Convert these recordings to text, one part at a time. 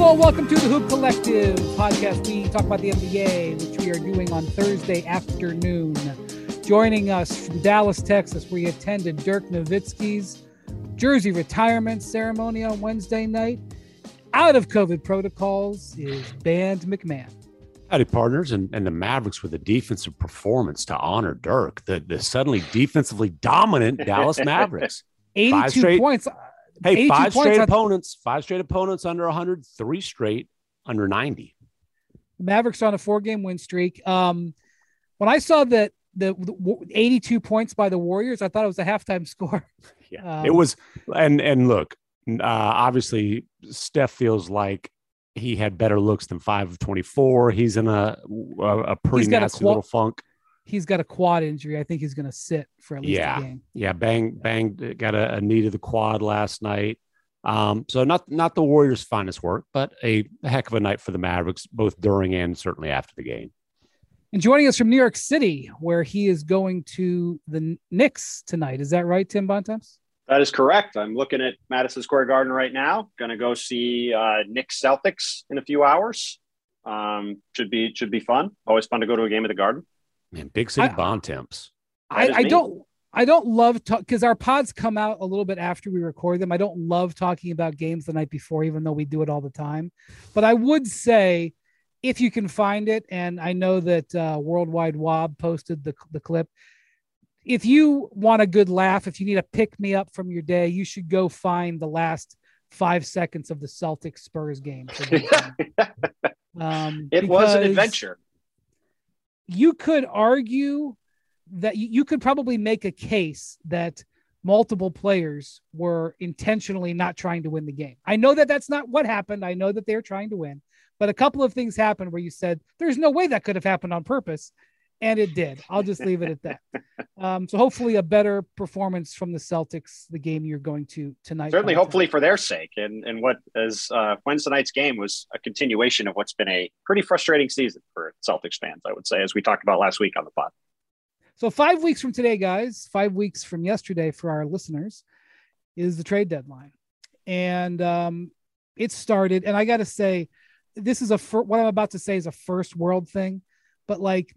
Hello, welcome to the Hoop Collective podcast. We talk about the NBA, which we are doing on Thursday afternoon. Joining us from Dallas, Texas, where he attended Dirk Nowitzki's jersey retirement ceremony on Wednesday night. Out of COVID protocols is Band McMahon. Howdy, partners, and the Mavericks with a defensive performance to honor Dirk, the suddenly defensively dominant Dallas Mavericks. 82 points. Hey, five straight opponents under 100, 3 straight under 90. The Mavericks are on a 4-game win streak. When I saw that the 82 points by the Warriors, I thought it was a halftime score. Yeah, it was. And look, obviously, Steph feels like he had better looks than 5 of 24. He's in a pretty nasty little funk. He's got a quad injury. I think he's going to sit for at least a game. Yeah, Bang got a knee to the quad last night. So not the Warriors' finest work, but a heck of a night for the Mavericks, both during and certainly after the game. And joining us from New York City, where he is going to the Knicks tonight. Is that right, Tim Bontemps? That is correct. I'm looking at Madison Square Garden right now. Going to go see Knicks Celtics in a few hours. Should be fun. Always fun to go to a game at the Garden. Man, big city Bontemps. I don't love because our pods come out a little bit after we record them. I don't love talking about games the night before, even though we do it all the time. But I would say, if you can find it, and I know that Worldwide Wob posted the clip. If you want a good laugh, if you need a pick me up from your day, you should go find the last 5 seconds of the Celtics Spurs game. It was an adventure. You could argue that you could probably make a case that multiple players were intentionally not trying to win the game. I know that that's not what happened. I know that they're trying to win, but a couple of things happened where you said there's no way that could have happened on purpose. And it did. I'll just leave it at that. So hopefully a better performance from the Celtics, the game you're going to tonight. Certainly, hopefully for their sake. And what as Wednesday night's game was a continuation of what's been a pretty frustrating season for Celtics fans, I would say, as we talked about last week on the pod. So 5 weeks from today, guys, 5 weeks from yesterday for our listeners, is the trade deadline. And it started. And I got to say, this is what I'm about to say is a first world thing. But like,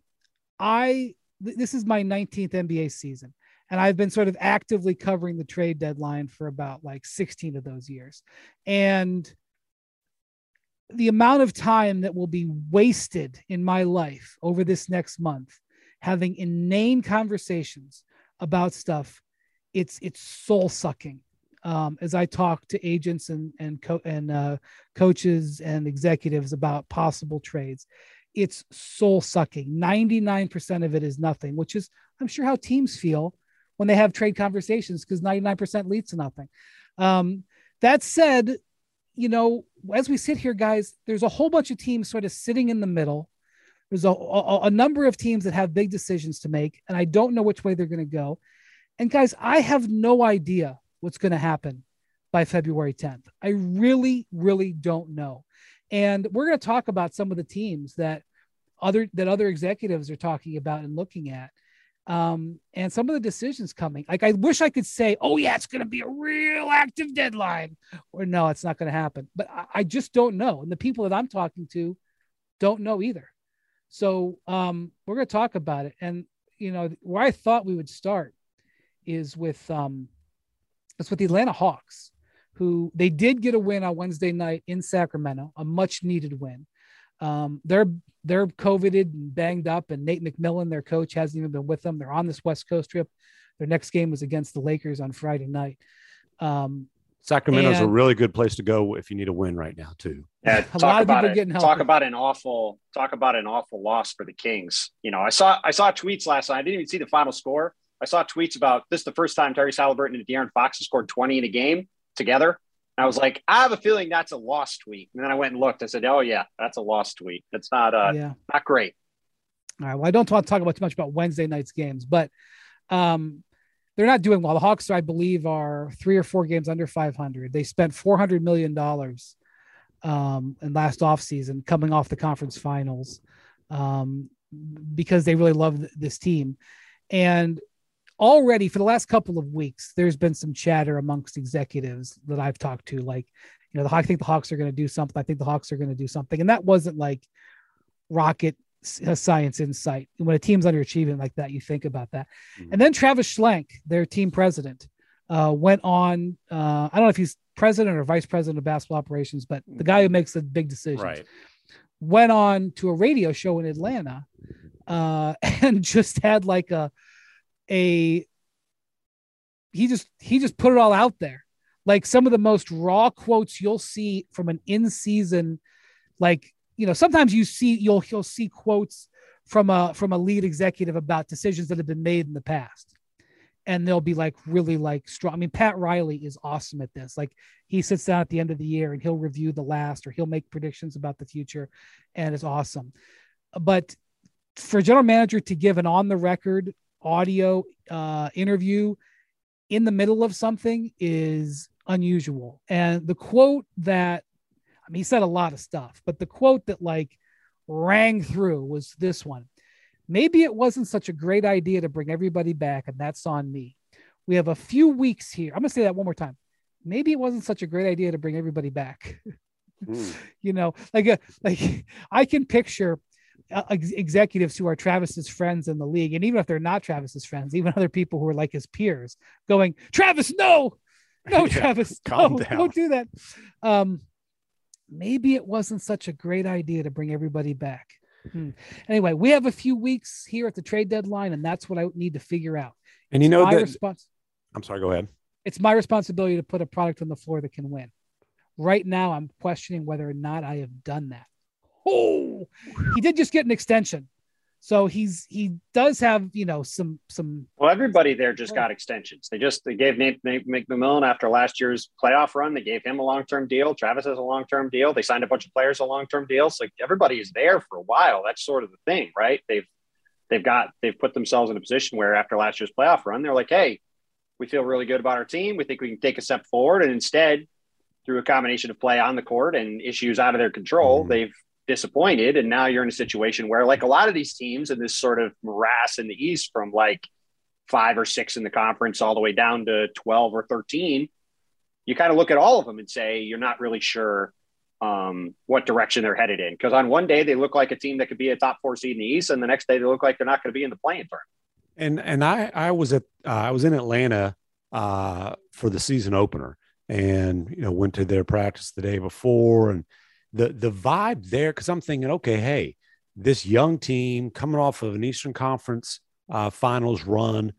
this is my 19th NBA season, and I've been sort of actively covering the trade deadline for about like 16 of those years. And the amount of time that will be wasted in my life over this next month, having inane conversations about stuff, it's soul sucking. As I talk to agents and coaches and executives about possible trades, it's soul sucking. 99% of it is nothing, which is, I'm sure, how teams feel when they have trade conversations, because 99% leads to nothing. That said, as we sit here, guys, there's a whole bunch of teams sort of sitting in the middle. There's a number of teams that have big decisions to make, and I don't know which way they're going to go. And guys, I have no idea what's going to happen by February 10th. I really, really don't know. And we're going to talk about some of the teams that other executives are talking about and looking at, and some of the decisions coming. Like, I wish I could say, oh yeah, it's going to be a real active deadline, or no, it's not going to happen. But I just don't know. And the people that I'm talking to don't know either. So we're going to talk about it. And, where I thought we would start is with the Atlanta Hawks, who they did get a win on Wednesday night in Sacramento, a much needed win. They're COVIDed and banged up, and Nate McMillan, their coach, hasn't even been with them. They're on this West Coast trip. Their next game was against the Lakers on Friday night. Sacramento's a really good place to go if you need a win right now too. Yeah, talk about an awful loss for the Kings. I saw tweets last night. I didn't even see the final score. I saw tweets about this is the first time Tyrese Haliburton and De'Aaron Fox have scored 20 in a game together. And I was like, I have a feeling that's a lost tweet. And then I went and looked. I said, oh yeah, that's a lost tweet. It's not not great. All right. Well, I don't want to talk about too much about Wednesday night's games, but they're not doing well. The Hawks, I believe, are 3 or 4 games under 500. They spent $400 million in last offseason coming off the conference finals because they really love this team. And already for the last couple of weeks, there's been some chatter amongst executives that I've talked to, like, I think the Hawks are going to do something. I think the Hawks are going to do something. And that wasn't like rocket science insight. When a team's underachieving like that, you think about that. Mm-hmm. And then Travis Schlenk, their team president, went on, I don't know if he's president or vice president of basketball operations, but the guy who makes the big decisions, went on to a radio show in Atlanta and just had like he just put it all out there. Like some of the most raw quotes you'll see from an in-season, like, sometimes you'll see quotes from a lead executive about decisions that have been made in the past. And they'll be like really like strong. I mean, Pat Riley is awesome at this. Like he sits down at the end of the year and he'll review the last, or he'll make predictions about the future. And it's awesome. But for a general manager to give an on the record audio interview in the middle of something is unusual. And the quote that, he said a lot of stuff, but the quote that like rang through was this one. Maybe it wasn't such a great idea to bring everybody back, and that's on me. We have a few weeks here. I'm going to say that one more time. Maybe it wasn't such a great idea to bring everybody back. Like I can picture executives who are Travis's friends in the league. And even if they're not Travis's friends, even other people who are like his peers going, Travis, no, Travis, calm down. Don't do that. Maybe it wasn't such a great idea to bring everybody back. Anyway, we have a few weeks here at the trade deadline, and that's what I need to figure out. And I'm sorry, go ahead. It's my responsibility to put a product on the floor that can win. Right now, I'm questioning whether or not I have done that. Oh, he did just get an extension. So he does have, some. Well, everybody there just got extensions. They gave Nate McMillan after last year's playoff run. They gave him a long-term deal. Travis has a long-term deal. They signed a bunch of players a long-term deal. So everybody is there for a while. That's sort of the thing, right? They've put themselves in a position where after last year's playoff run, they're like, hey, we feel really good about our team. We think we can take a step forward. And instead, through a combination of play on the court and issues out of their control, they've disappointed. And now you're in a situation where, like a lot of these teams in this sort of morass in the East, from like 5 or 6 in the conference all the way down to 12 or 13, you kind of look at all of them and say, you're not really sure what direction they're headed in. Because on one day they look like a team that could be a top 4 seed in the East, and the next day they look like they're not going to be in the playing tournament. And I was in Atlanta for the season opener, and went to their practice the day before, and the vibe there, because I'm thinking, okay, hey, this young team coming off of an Eastern Conference finals run,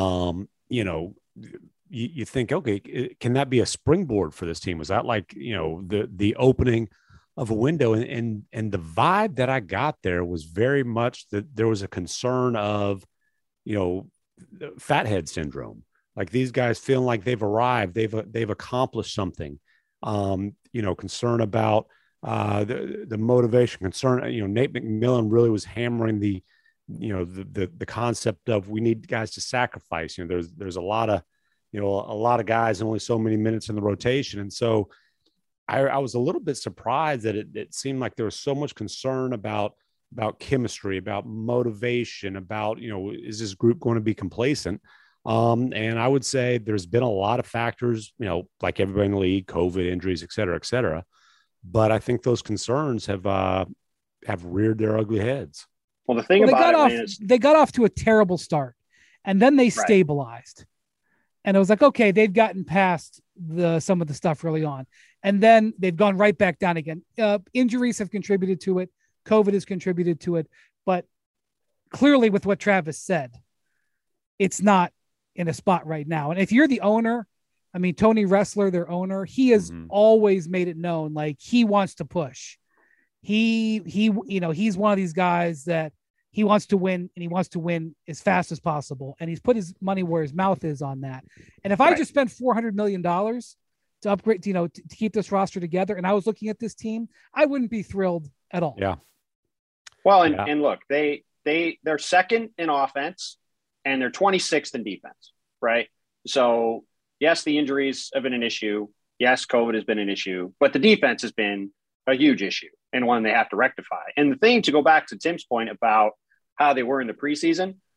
you think, okay, can that be a springboard for this team? Was that like, the opening of a window? And the vibe that I got there was very much that there was a concern of, fathead syndrome. Like these guys feeling like they've arrived, they've accomplished something. Concern about the motivation, concern. Nate McMillan really was hammering the concept of we need guys to sacrifice. There's a lot of guys and only so many minutes in the rotation, and so I was a little bit surprised that it seemed like there was so much concern about chemistry, about motivation, about is this group going to be complacent? And I would say there's been a lot of factors, like everybody in the league, COVID, injuries, et cetera. But I think those concerns have reared their ugly heads. Well, the thing they got off to a terrible start, and then they stabilized. And it was like, okay, they've gotten past some of the stuff early on, and then they've gone right back down again. Injuries have contributed to it. COVID has contributed to it. But clearly with what Travis said, it's not in a spot right now. And if you're the owner, I mean, Tony Ressler, their owner, he has always made it known, like he wants to push. He's one of these guys that he wants to win, and he wants to win as fast as possible. And he's put his money where his mouth is on that. And if I just spent $400 million to upgrade, to keep this roster together, and I was looking at this team, I wouldn't be thrilled at all. Yeah. Well, and look, they're second in offense and they're 26th in defense, right? So yes, the injuries have been an issue. Yes, COVID has been an issue, but the defense has been a huge issue and one they have to rectify. And the thing, to go back to Tim's point about how they were in the preseason,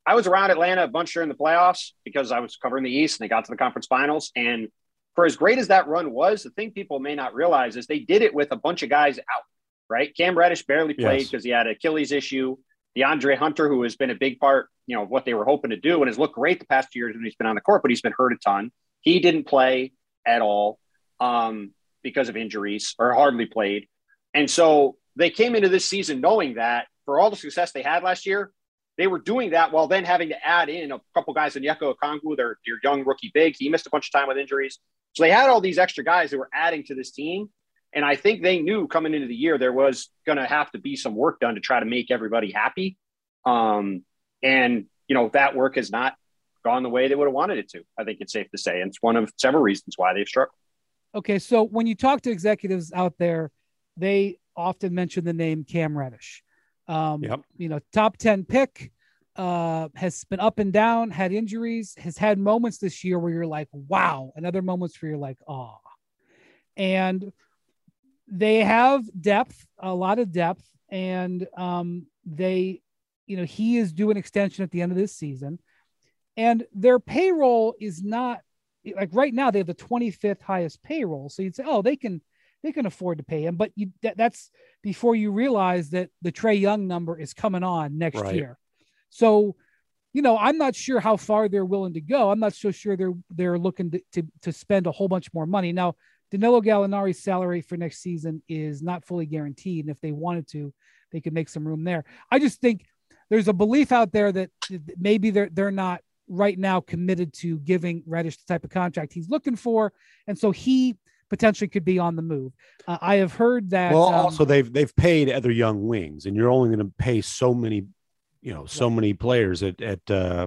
I was around Atlanta a bunch during the playoffs because I was covering the East and they got to the conference finals. And for as great as that run was, the thing people may not realize is they did it with a bunch of guys out, right? Cam Reddish barely played because he had an Achilles issue. DeAndre Hunter, who has been a big part, of what they were hoping to do and has looked great the past 2 years when he's been on the court, but he's been hurt a ton. He didn't play at all because of injuries or hardly played. And so they came into this season knowing that for all the success they had last year, they were doing that while then having to add in a couple guys in Onyeka Okongwu, their young rookie big. He missed a bunch of time with injuries. So they had all these extra guys that were adding to this team. And I think they knew coming into the year there was going to have to be some work done to try to make everybody happy. And that work has not gone the way they would have wanted it to. I think it's safe to say. And it's one of several reasons why they've struggled. Okay, so when you talk to executives out there, they often mention the name Cam Reddish. Top 10 pick, has been up and down, had injuries, has had moments this year where you're like, wow, and other moments where you're like, oh. And they have depth, a lot of depth, and he is due an extension at the end of this season. And their payroll is not like right now they have the 25th highest payroll. So you'd say, oh, they can afford to pay him, but that's before you realize that the Trae Young number is coming on next year. So, I'm not sure how far they're willing to go. I'm not so sure they're looking to spend a whole bunch more money. Now, Danilo Gallinari's salary for next season is not fully guaranteed. And if they wanted to, they could make some room there. I just think there's a belief out there that maybe they're not right now committed to giving Reddish the type of contract he's looking for. And so he potentially could be on the move. I have heard that. Well, also they've paid other young wings, and you're only going to pay so many, so many players at the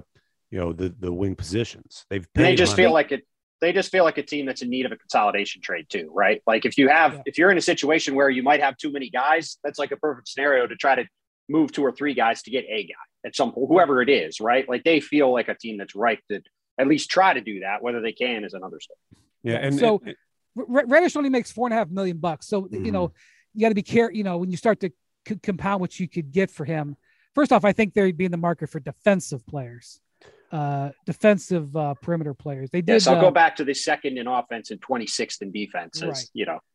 wing positions. They've paid. They just feel like it. They just feel like a team that's in need of a consolidation trade too, right? Like if you're in a situation where you might have too many guys, that's like a perfect scenario to try to move 2 or 3 guys to get a guy at some point, whoever it is, right? Like they feel like a team that's right to at least try to do that. Whether they can is another story. Yeah, and so Reddish only makes $4.5 million. So you got to be careful. When you start to compound what you could get for him. First off, I think they'd be in the market for defensive players. Defensive perimeter players. They did. Yes, I'll go back to the second in offense and 26th in defense. That's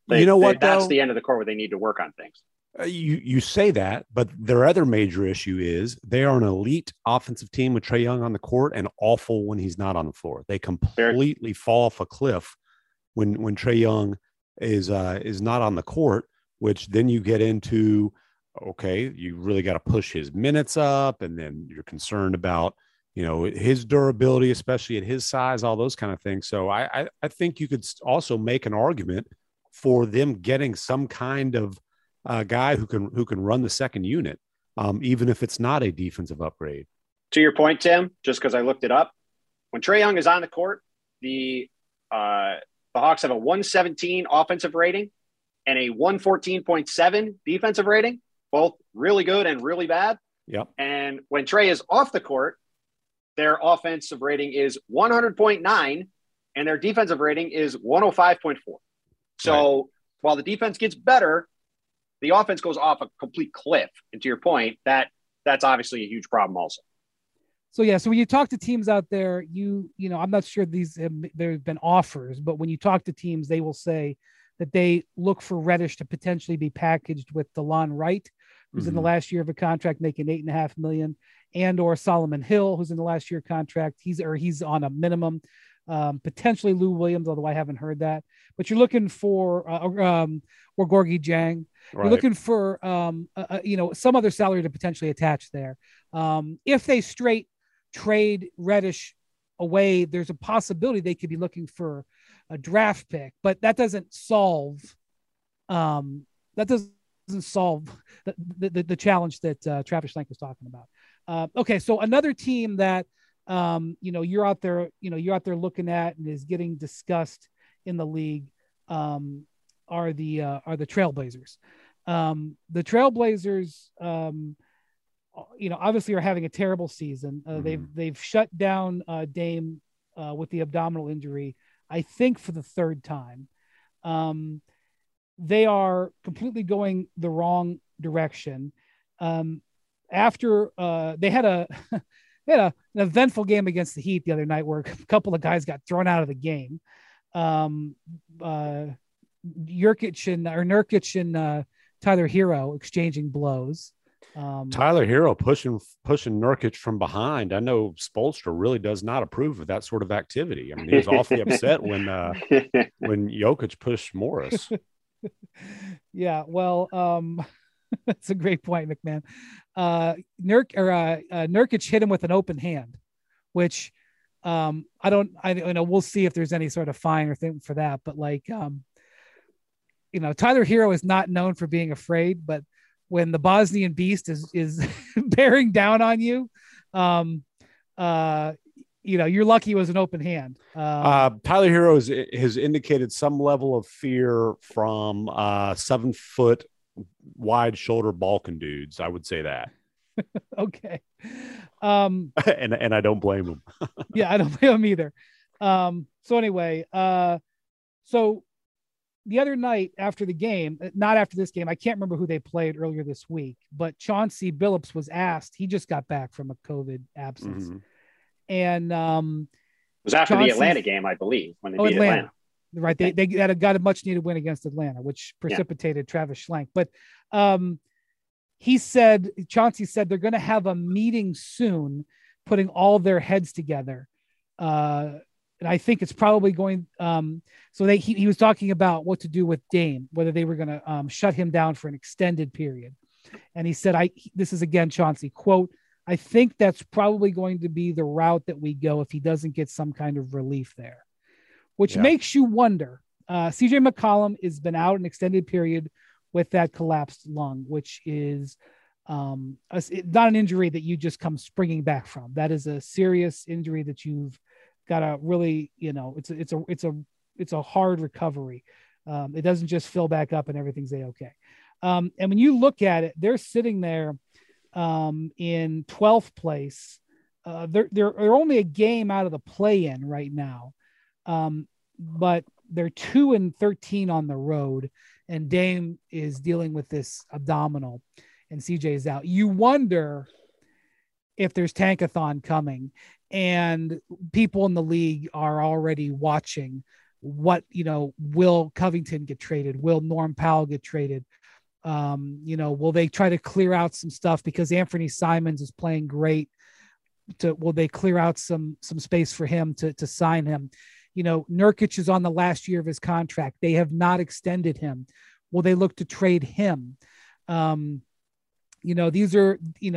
the end of the court where they need to work on things. You say that, but their other major issue is they are an elite offensive team with Trae Young on the court and awful when he's not on the floor. They completely fall off a cliff when Trae Young is not on the court, which then you get into, okay, you really got to push his minutes up, and then you're concerned about his durability, especially at his size, all those kind of things. So I think you could also make an argument for them getting some kind of guy who can run the second unit, even if it's not a defensive upgrade. To your point, Tim, just because I looked it up, when Trae Young is on the court, the Hawks have a 117 offensive rating and a 114.7 defensive rating, both really good and really bad. Yep. And when Trae is off the court, their offensive rating is 100.9 and their defensive rating is 105.4. So while the defense gets better, the offense goes off a complete cliff. And to your point, that's obviously a huge problem also. So when you talk to teams out there, I'm not sure there have been offers, but when you talk to teams, they will say that they look for Reddish to potentially be packaged with DeLon Wright, who's in the last year of a contract making $8.5 million, and or Solomon Hill, who's in the last year contract. He's on a minimum, potentially Lou Williams, although I haven't heard that. But you're looking for or Gorgie Jang. Right. You're looking for some other salary to potentially attach there. If they straight trade Reddish away, there's a possibility they could be looking for a draft pick, but that doesn't solve the challenge that Travis Schlenk was talking about. Okay, so another team that you're out there looking at and is getting discussed in the league are the Trailblazers. The Trailblazers, obviously are having a terrible season. They've shut down Dame with the abdominal injury, I think for the third time. They are completely going the wrong direction. After they had an eventful game against the Heat the other night where a couple of guys got thrown out of the game. Nurkic and Tyler Hero exchanging blows. Tyler Hero pushing Nurkic from behind. I know Spoelstra really does not approve of that sort of activity. I mean, he was awfully upset when Jokic pushed Morris. Yeah, well, that's a great point, McMahon. Nurkic hit him with an open hand, which we'll see if there's any sort of fine or thing for that. But Tyler Hero is not known for being afraid, but when the Bosnian beast is bearing down on you, you're lucky it was an open hand. Tyler Hero has indicated some level of fear from 7 foot wide shoulder Balkan dudes. I would say that. Okay. And I don't blame him. Yeah, I don't blame him either. So anyway, so the other night after the game, not after this game, I can't remember who they played earlier this week, but Chauncey Billups was asked, he just got back from a COVID absence. Mm-hmm. And it was after the Atlanta game, I believe, when they beat Atlanta. Right. They got a much needed win against Atlanta, which precipitated Travis Schlenk. But Chauncey said they're going to have a meeting soon, putting all their heads together. And I think it's probably going. He was talking about what to do with Dame, whether they were going to shut him down for an extended period. And he said, this is again, Chauncey, quote, I think that's probably going to be the route that we go if he doesn't get some kind of relief there, which makes you wonder. CJ McCollum has been out an extended period with that collapsed lung, which is not an injury that you just come springing back from. That is a serious injury that you've got to really, it's a hard recovery. It doesn't just fill back up and everything's okay. And when you look at it, they're sitting there in 12th place. They're only a game out of the play-in right now, but they're 2-13 on the road, and Dame is dealing with this abdominal, and CJ is out. You wonder if there's tankathon coming, and people in the league are already watching what, will Covington get traded? Will Norm Powell get traded? Will they try to clear out some stuff because Anthony Simons is playing great? Will they clear out some space for him to sign him? Nurkic is on the last year of his contract. They have not extended him. Will they look to trade him? These are,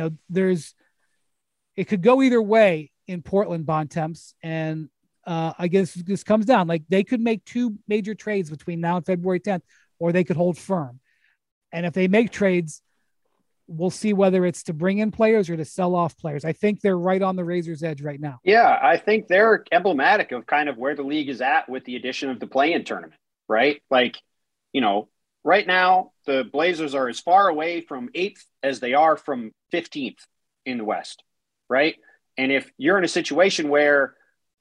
it could go either way in Portland, Bontemps. And I guess this comes down, like they could make 2 major trades between now and February 10th, or they could hold firm. And if they make trades, we'll see whether it's to bring in players or to sell off players. I think they're right on the razor's edge right now. Yeah, I think they're emblematic of kind of where the league is at with the addition of the play-in tournament, right? Like, right now the Blazers are as far away from 8th as they are from 15th in the West, right? And if you're in a situation where,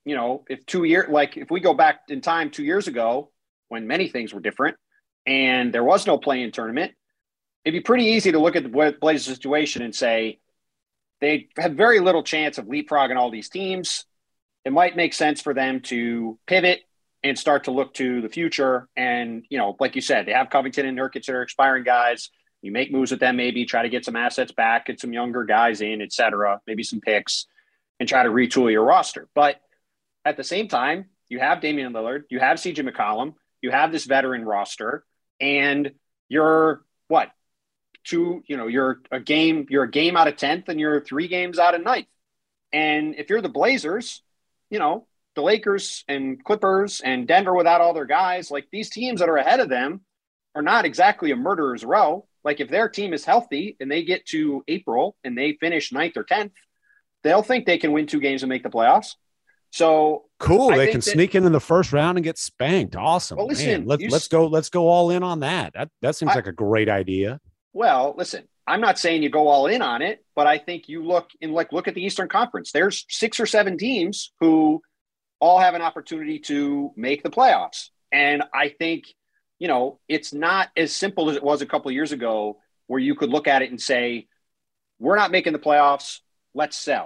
if we go back in time 2 years ago when many things were different and there was no play-in tournament, it'd be pretty easy to look at the Blazers situation and say they have very little chance of leapfrogging all these teams. It might make sense for them to pivot and start to look to the future. And, like you said, they have Covington and Nurkic that are expiring guys. You make moves with them, maybe try to get some assets back, get some younger guys in, et cetera, maybe some picks, and try to retool your roster. But at the same time, you have Damian Lillard, you have CJ McCollum, you have this veteran roster, and you're what? You're a game out of 10th and you're 3 games out of 9th. And if you're the Blazers, the Lakers and Clippers and Denver without all their guys, like these teams that are ahead of them are not exactly a murderer's row. Like if their team is healthy and they get to April and they finish 9th or 10th, they'll think they can win 2 games and make the playoffs. So cool. They can sneak in the first round and get spanked. Awesome. Well, listen, man, let's go all in on that. That seems like a great idea. Well, listen, I'm not saying you go all in on it, but I think you look at the Eastern Conference. There's 6 or 7 teams who all have an opportunity to make the playoffs. And I think, it's not as simple as it was a couple of years ago where you could look at it and say, we're not making the playoffs. Let's sell.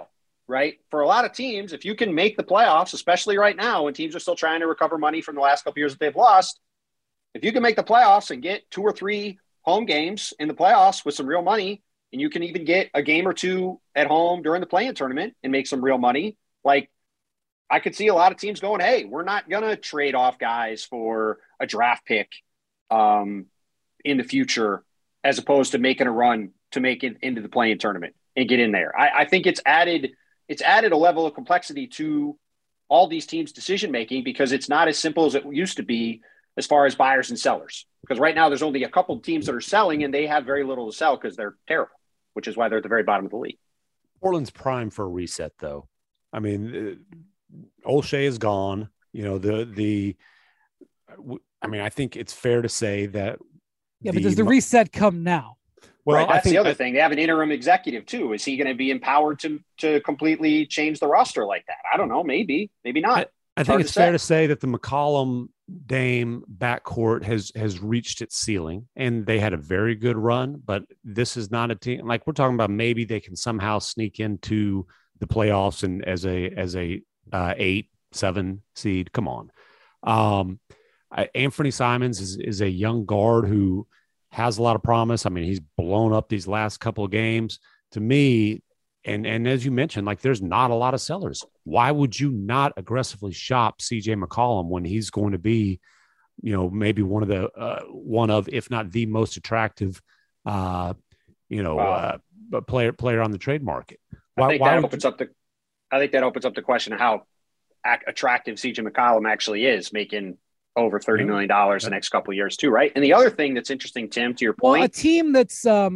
right? For a lot of teams, if you can make the playoffs, especially right now when teams are still trying to recover money from the last couple of years that they've lost, if you can make the playoffs and get 2 or 3 home games in the playoffs with some real money, and you can even get a game or 2 at home during the play-in tournament and make some real money, like I could see a lot of teams going, hey, we're not going to trade off guys for a draft pick in the future, as opposed to making a run to make it into the play-in tournament and get in there. I think it's added a level of complexity to all these teams' decision-making, because it's not as simple as it used to be as far as buyers and sellers. Because right now there's only a couple of teams that are selling, and they have very little to sell because they're terrible, which is why they're at the very bottom of the league. Portland's prime for a reset, though. I mean, Olshey is gone. You know, I think it's fair to say that. Yeah, but does the reset come now? Well, right, that's the other thing. They have an interim executive too. Is he going to be empowered to completely change the roster like that? I don't know. Maybe not. I think it's fair to say that the McCollum Dame backcourt has reached its ceiling, and they had a very good run. But this is not a team like we're talking about. Maybe they can somehow sneak into the playoffs and as a 8-7 seed. Come on. Anthony Simons is a young guard who has a lot of promise. I mean, he's blown up these last couple of games. To me, and as you mentioned, like there's not a lot of sellers. Why would you not aggressively shop CJ McCollum when he's going to be, you know, maybe one of, if not the most attractive, player on the trade market? I think that opens up the question of how attractive CJ McCollum actually is, making over $30 million the next couple of years too, right? And the other thing that's interesting, Tim, to your point, a team that's a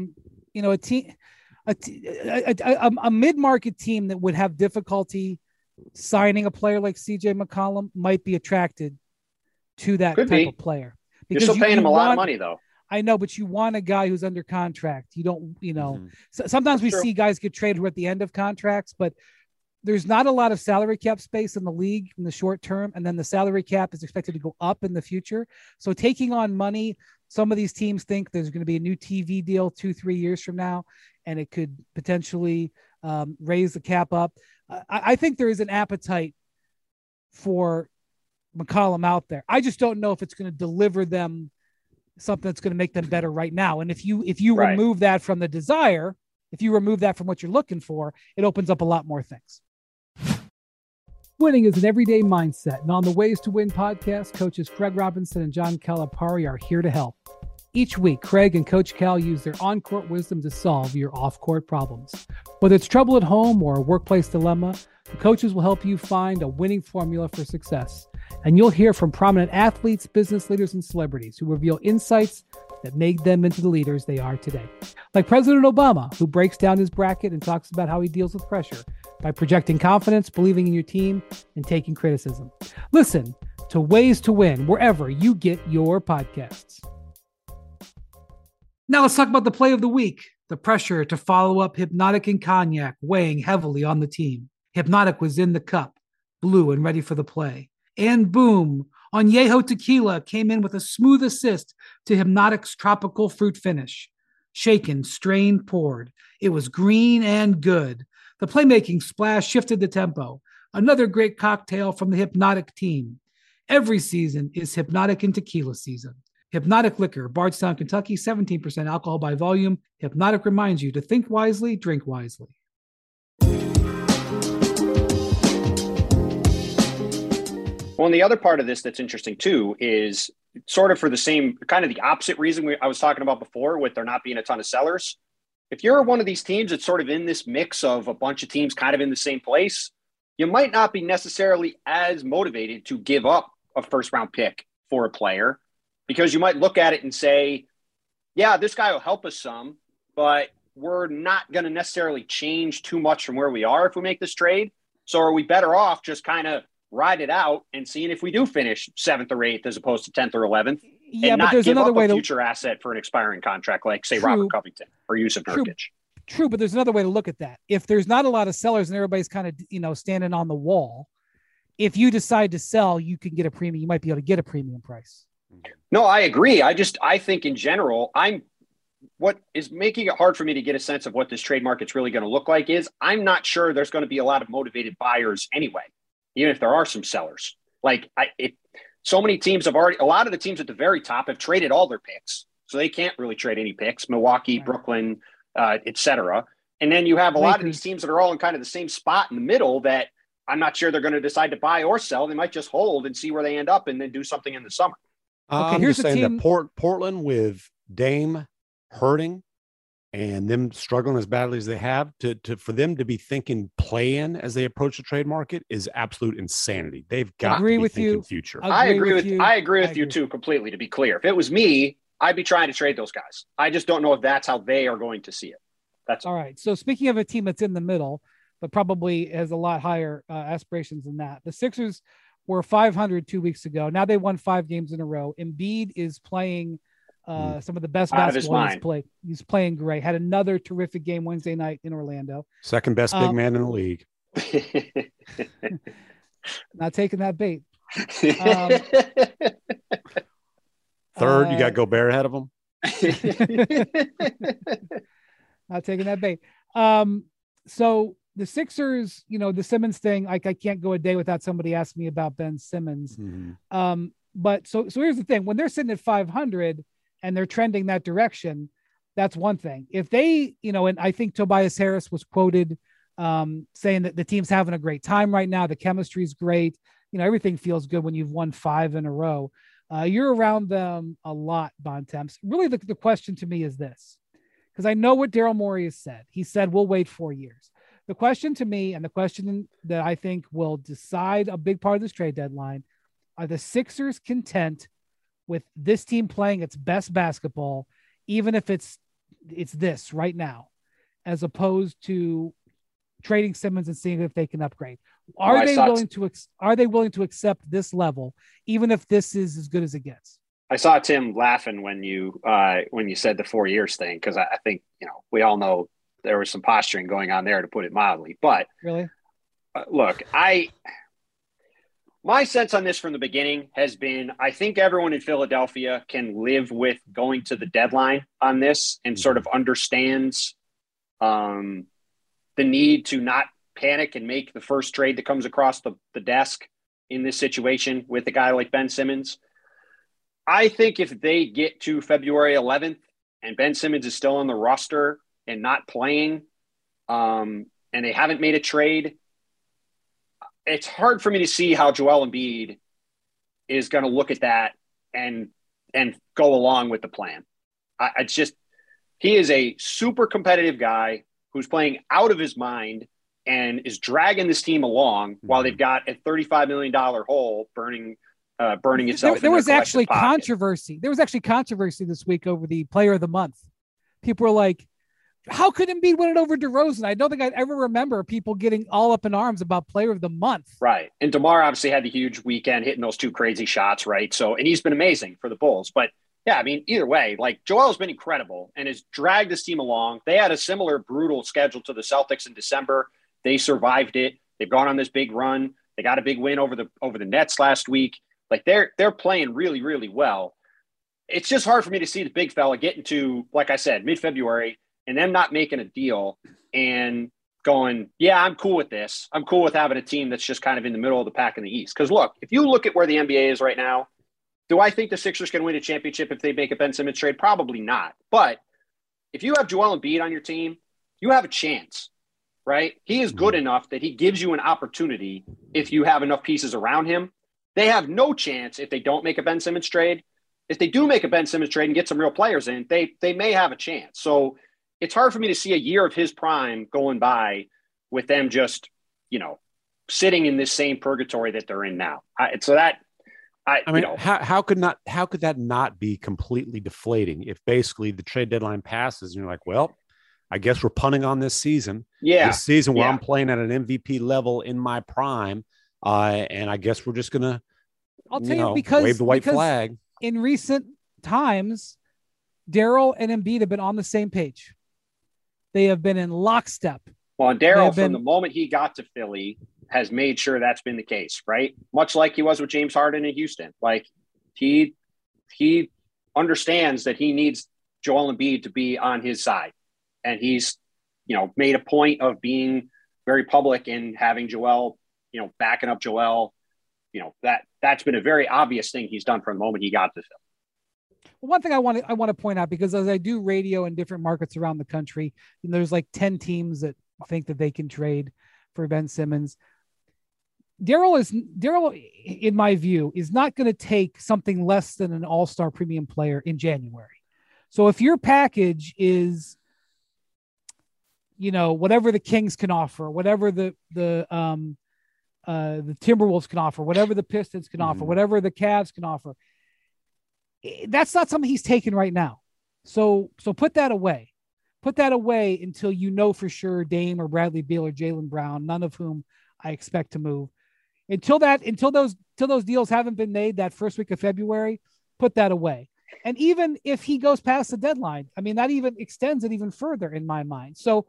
mid-market team that would have difficulty signing a player like CJ McCollum might be attracted to that type of player. Because you're still paying him a lot of money, though. I know, but you want a guy who's under contract. You don't, sometimes we see guys get traded who are at the end of contracts, but there's not a lot of salary cap space in the league in the short term. And then the salary cap is expected to go up in the future. So taking on money, some of these teams think there's going to be a new TV deal 2-3 years from now, and it could potentially raise the cap up. I think there is an appetite for McCollum out there. I just don't know if it's going to deliver them something that's going to make them better right now. And if you remove that from the desire, if you remove that from what you're looking for, it opens up a lot more things. Winning is an everyday mindset, and on the Ways to Win podcast, coaches Craig Robinson and John Calipari are here to help. Each week, Craig and Coach Cal use their on-court wisdom to solve your off-court problems. Whether it's trouble at home or a workplace dilemma, the coaches will help you find a winning formula for success. And you'll hear from prominent athletes, business leaders, and celebrities who reveal insights that made them into the leaders they are today. Like President Obama, who breaks down his bracket and talks about how he deals with pressure by projecting confidence, believing in your team, and taking criticism. Listen to Ways to Win wherever you get your podcasts. Now let's talk about the play of the week. The pressure to follow up Hypnotic and Cognac weighing heavily on the team. Hypnotic was in the cup, blue and ready for the play. And boom, Añejo Tequila came in with a smooth assist to Hypnotic's tropical fruit finish. Shaken, strained, poured. It was green and good. The playmaking splash shifted the tempo. Another great cocktail from the Hypnotic team. Every season is Hypnotic and Tequila season. Hypnotic Liquor, Bardstown, Kentucky, 17% alcohol by volume. Hypnotic reminds you to think wisely, drink wisely. Well, and the other part of this that's interesting too is sort of for the same, kind of the opposite reason I was talking about before with there not being a ton of sellers. If you're one of these teams that's sort of in this mix of a bunch of teams kind of in the same place, you might not be necessarily as motivated to give up a first round pick for a player, because you might look at it and say, yeah, this guy will help us some, but we're not going to necessarily change too much from where we are if we make this trade. So are we better off just kind of ride it out and seeing if we do finish 7th or 8th as opposed to 10th or 11th? Yeah, and but not there's give another up way a future asset for an expiring contract, like say Robert Covington or Yusuf Nurkic. True, but there's another way to look at that. If there's not a lot of sellers and everybody's kind of, standing on the wall, if you decide to sell, you can get a premium. You might be able to get a premium price. No, I agree. I think in general, I'm what is making it hard for me to get a sense of what this trade market's really going to look like is I'm not sure there's going to be a lot of motivated buyers anyway, even if there are some sellers. Like so many teams a lot of the teams at the very top have traded all their picks. So they can't really trade any picks, Milwaukee, right. Brooklyn, et cetera. And then you have a lot of these teams that are all in kind of the same spot in the middle that I'm not sure they're going to decide to buy or sell. They might just hold and see where they end up and then do something in the summer. Okay, I'm just saying that Portland with Dame hurting and them struggling as badly as they have for them to be thinking play-in as they approach the trade market is absolute insanity. They've got to be thinking future. I agree with you too, completely, to be clear. If it was me, I'd be trying to trade those guys. I just don't know if that's how they are going to see it. That's all right. So speaking of a team that's in the middle, but probably has a lot higher aspirations than that, the Sixers were 500 2 weeks ago. Now they won 5 games in a row. Embiid is playing some of the best basketball he's played. He's playing great. Had another terrific game Wednesday night in Orlando. Second best big man in the league. Not taking that bait. Third, you got Gobert ahead of him. Not taking that bait. So the Sixers, the Simmons thing, like I can't go a day without somebody asking me about Ben Simmons. Mm-hmm. But so here's the thing: when they're sitting at 500 and they're trending that direction, that's one thing. If they, and I think Tobias Harris was quoted saying that the team's having a great time right now. The chemistry's great. Everything feels good when you've won 5 in a row. You're around them a lot, Bontemps. Really, the question to me is this, because I know what Daryl Morey has said. He said, we'll wait 4 years. The question to me, and the question that I think will decide a big part of this trade deadline, are the Sixers content with this team playing its best basketball, even if it's this right now, as opposed to trading Simmons and seeing if they can upgrade? Are they willing to accept this level, even if this is as good as it gets? I saw Tim laughing when you said the 4 years thing, because I think we all know there was some posturing going on there, to put it mildly. But really, look, my sense on this from the beginning has been, I think everyone in Philadelphia can live with going to the deadline on this and sort of understands the need to not panic and make the first trade that comes across the desk in this situation with a guy like Ben Simmons. I think if they get to February 11th and Ben Simmons is still on the roster and not playing, and they haven't made a trade, it's hard for me to see how Joel Embiid is going to look at that and go along with the plan. He is a super competitive guy who's playing out of his mind and is dragging this team along while they've got a $35 million hole burning itself. There was actually controversy. There was actually controversy this week over the player of the month. People were like, how could Embiid win it over DeRozan? I don't think I'd ever remember people getting all up in arms about player of the month. Right. And DeMar obviously had the huge weekend hitting those 2 crazy shots, right? So, and he's been amazing for the Bulls. But yeah, I mean, either way, like Joel's been incredible and has dragged this team along. They had a similar brutal schedule to the Celtics in December. They survived it. They've gone on this big run. They got a big win over the Nets last week. Like they're playing really, really well. It's just hard for me to see the big fella getting to, like I said, mid-February and them not making a deal and going, yeah, I'm cool with this. I'm cool with having a team that's just kind of in the middle of the pack in the East. Because look, if you look at where the NBA is right now, do I think the Sixers can win a championship if they make a Ben Simmons trade? Probably not. But if you have Joel Embiid on your team, you have a chance, right? He is good enough that he gives you an opportunity if you have enough pieces around him. They have no chance if they don't make a Ben Simmons trade. If they do make a Ben Simmons trade and get some real players in, they may have a chance. So it's hard for me to see a year of his prime going by with them just, sitting in this same purgatory that they're in now. How could that not be completely deflating if basically the trade deadline passes and you're like, well, I guess we're punting on this season. Yeah. This season where I'm playing at an MVP level in my prime. And I guess we're just going to, wave the white flag. In recent times, Daryl and Embiid have been on the same page. They have been in lockstep. Well, and Daryl, from the moment he got to Philly, has made sure that's been the case, right? Much like he was with James Harden in Houston. Like he understands that he needs Joel Embiid to be on his side. And he's, made a point of being very public and having Joel, backing up Joel. That's been a very obvious thing he's done from the moment he got to Philly. One thing I want to point out, because as I do radio in different markets around the country, there's like 10 teams that think that they can trade for Ben Simmons. Daryl, in my view, is not going to take something less than an all-star premium player in January. So if your package is, whatever the Kings can offer, whatever the Timberwolves can offer, whatever the Pistons can offer, whatever the Cavs can offer, that's not something he's taking right now. So put that away. Put that away until for sure Dame or Bradley Beal or Jaylen Brown, none of whom I expect to move. Until those deals haven't been made that first week of February, put that away. And even if he goes past the deadline, that even extends it even further in my mind. So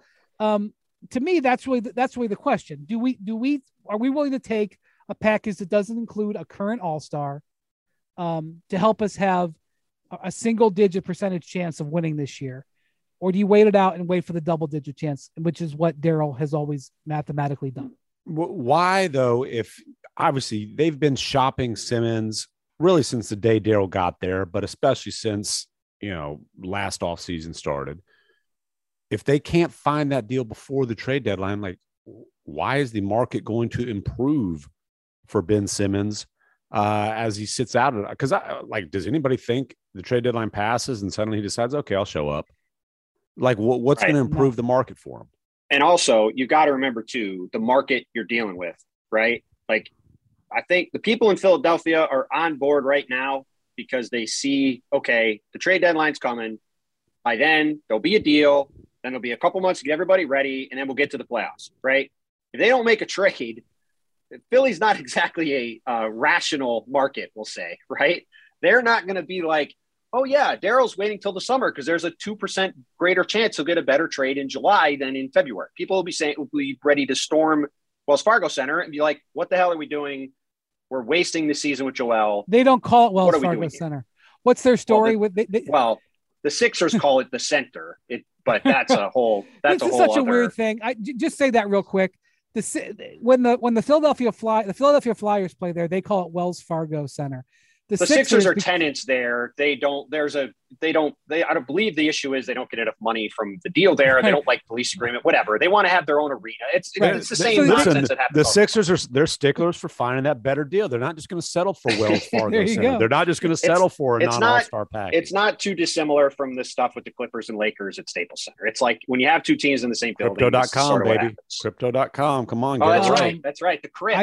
to me, that's really the question. Are we willing to take a package that doesn't include a current all-star to help us have a single-digit percentage chance of winning this year? Or do you wait it out and wait for the double-digit chance, which is what Daryl has always mathematically done? Why, though, if obviously they've been shopping Simmons really since the day Daryl got there, but especially since, last offseason started. If they can't find that deal before the trade deadline, like, why is the market going to improve for Ben Simmons as he sits out? Because does anybody think the trade deadline passes and suddenly he decides, okay, I'll show up? Like, what's going to improve the market for him? And also, you got to remember, too, the market you're dealing with, right? Like, I think the people in Philadelphia are on board right now because they see, okay, the trade deadline's coming. By then, there'll be a deal. Then there'll be a couple months to get everybody ready, and then we'll get to the playoffs, right? If they don't make a trade, Philly's not exactly a rational market, we'll say, right? They're not going to be like, oh, yeah, Daryl's waiting till the summer because there's a 2% greater chance he'll get a better trade in July than in February. People will be ready to storm Wells Fargo Center and be like, what the hell are we doing? We're wasting the season with Joel. They don't call it Wells Fargo Center. What's their story? The Sixers call it the center, but that's a whole. That's a whole such a weird thing. I just say that real quick. When the Philadelphia Flyers play there, they call it Wells Fargo Center. The Sixers are tenants there. I don't believe the issue is they don't get enough money from the deal there. They don't like police agreement, whatever. They want to have their own arena. It's the same nonsense that happens. The Sixers they're sticklers for finding that better deal. They're not just going to settle for Wells Fargo Center. They're not just going to settle for a non-all-star package. It's not too dissimilar from the stuff with the Clippers and Lakers at Staples Center. It's like when you have two teams in the same building. Crypto.com, baby. Crypto.com. Come on, guys. That's right. The Crypt.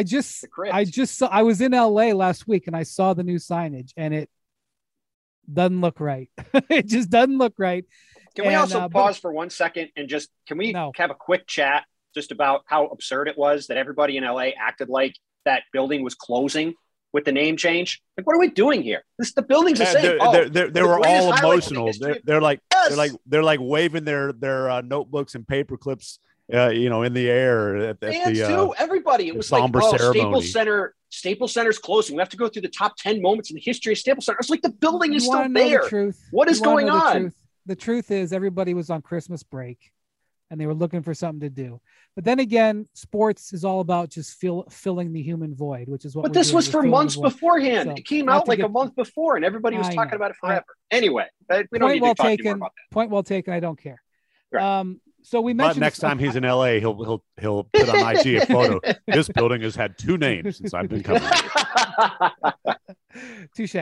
I was in LA last week and I saw the new signage and it doesn't look right. It just doesn't look right. Can we also pause for 1 second and have a quick chat just about how absurd it was that everybody in LA acted like that building was closing with the name change? Like, what are we doing here? The building's the same. They were all emotional. They're like waving their notebooks and paper clips, in the air at the everybody. It was somber like, ceremony. Staples Center's closing. We have to go through the top 10 moments in the history of Staples Center. It's like the building is still there. What is going on? The truth is everybody was on Christmas break and they were looking for something to do. But then again, sports is all about just filling the human void, which is what. But this was for months beforehand. So, it came out like a month before, and everybody was talking about it forever. Anyway, we don't need to talk anymore about that. Point well taken. I don't care. Right. So we mentioned next time he's in LA, he'll put on IG a photo. This building has had two names since I've been coming. Touche.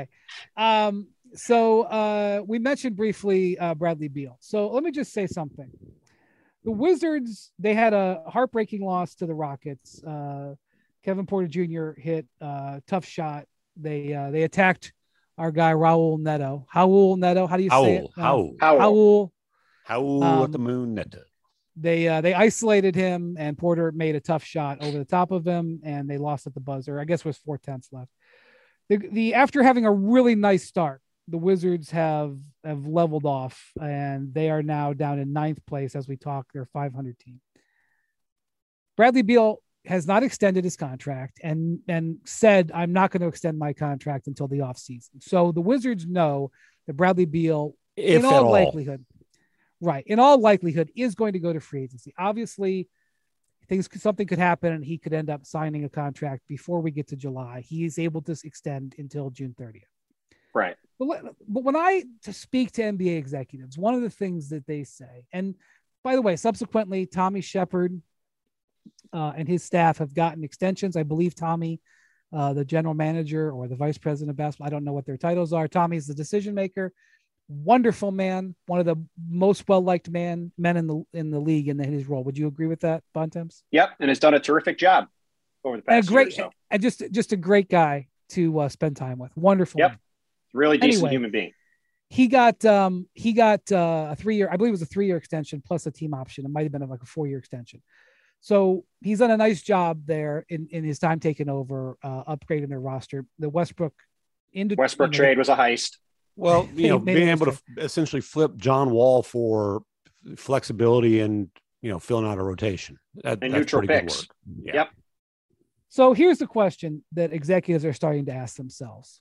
So we mentioned briefly Bradley Beal. So let me just say something. The Wizards, they had a heartbreaking loss to the Rockets. Kevin Porter Jr. hit a tough shot. They attacked our guy Raul Neto. Raul Neto. How do you say it? Raul at the moon Neto. They isolated him, and Porter made a tough shot over the top of him, and they lost at the buzzer. I guess it was 4/10 left. After having a really nice start, the Wizards have leveled off, and they are now down in 9th place as we talk. They're a 500 team. Bradley Beal has not extended his contract and said, I'm not going to extend my contract until the offseason. So the Wizards know that Bradley Beal if in at all all. likelihood, right, in all likelihood, is going to go to free agency. Obviously, something could happen and he could end up signing a contract before we get to July. He is able to extend until June 30th. Right. But when I speak to NBA executives, one of the things that they say, and by the way, subsequently, Tommy Shepard and his staff have gotten extensions. I believe Tommy, the general manager or the vice president of basketball, I don't know what their titles are. Tommy's the decision maker. Wonderful man, one of the most well-liked men in the league in his role. Would you agree with that, Bontemps? Yep, and has done a terrific job over the past year or so. And just a great guy to spend time with. Wonderful. Yep, man. Really decent human being. He got a 3-year, I believe it was a 3-year extension plus a team option. It might have been like a 4-year extension. So he's done a nice job there in his time taking over, upgrading their roster. The Westbrook trade was a heist. Well, being able to essentially flip John Wall for flexibility and, filling out a rotation. And neutral picks. Yeah. Yep. So here's the question that executives are starting to ask themselves.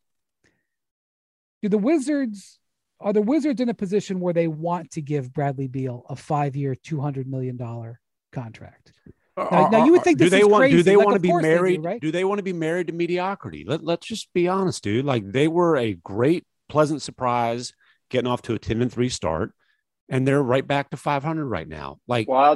Are the Wizards in a position where they want to give Bradley Beal a 5-year, $200 million contract? Now you would think this is crazy. Do they want to be married? Right? Do they want to be married to mediocrity? Let's just be honest, dude. Like, they were a great, pleasant surprise getting off to a 10-3 start, and they're right back to 500 right now. Like, well,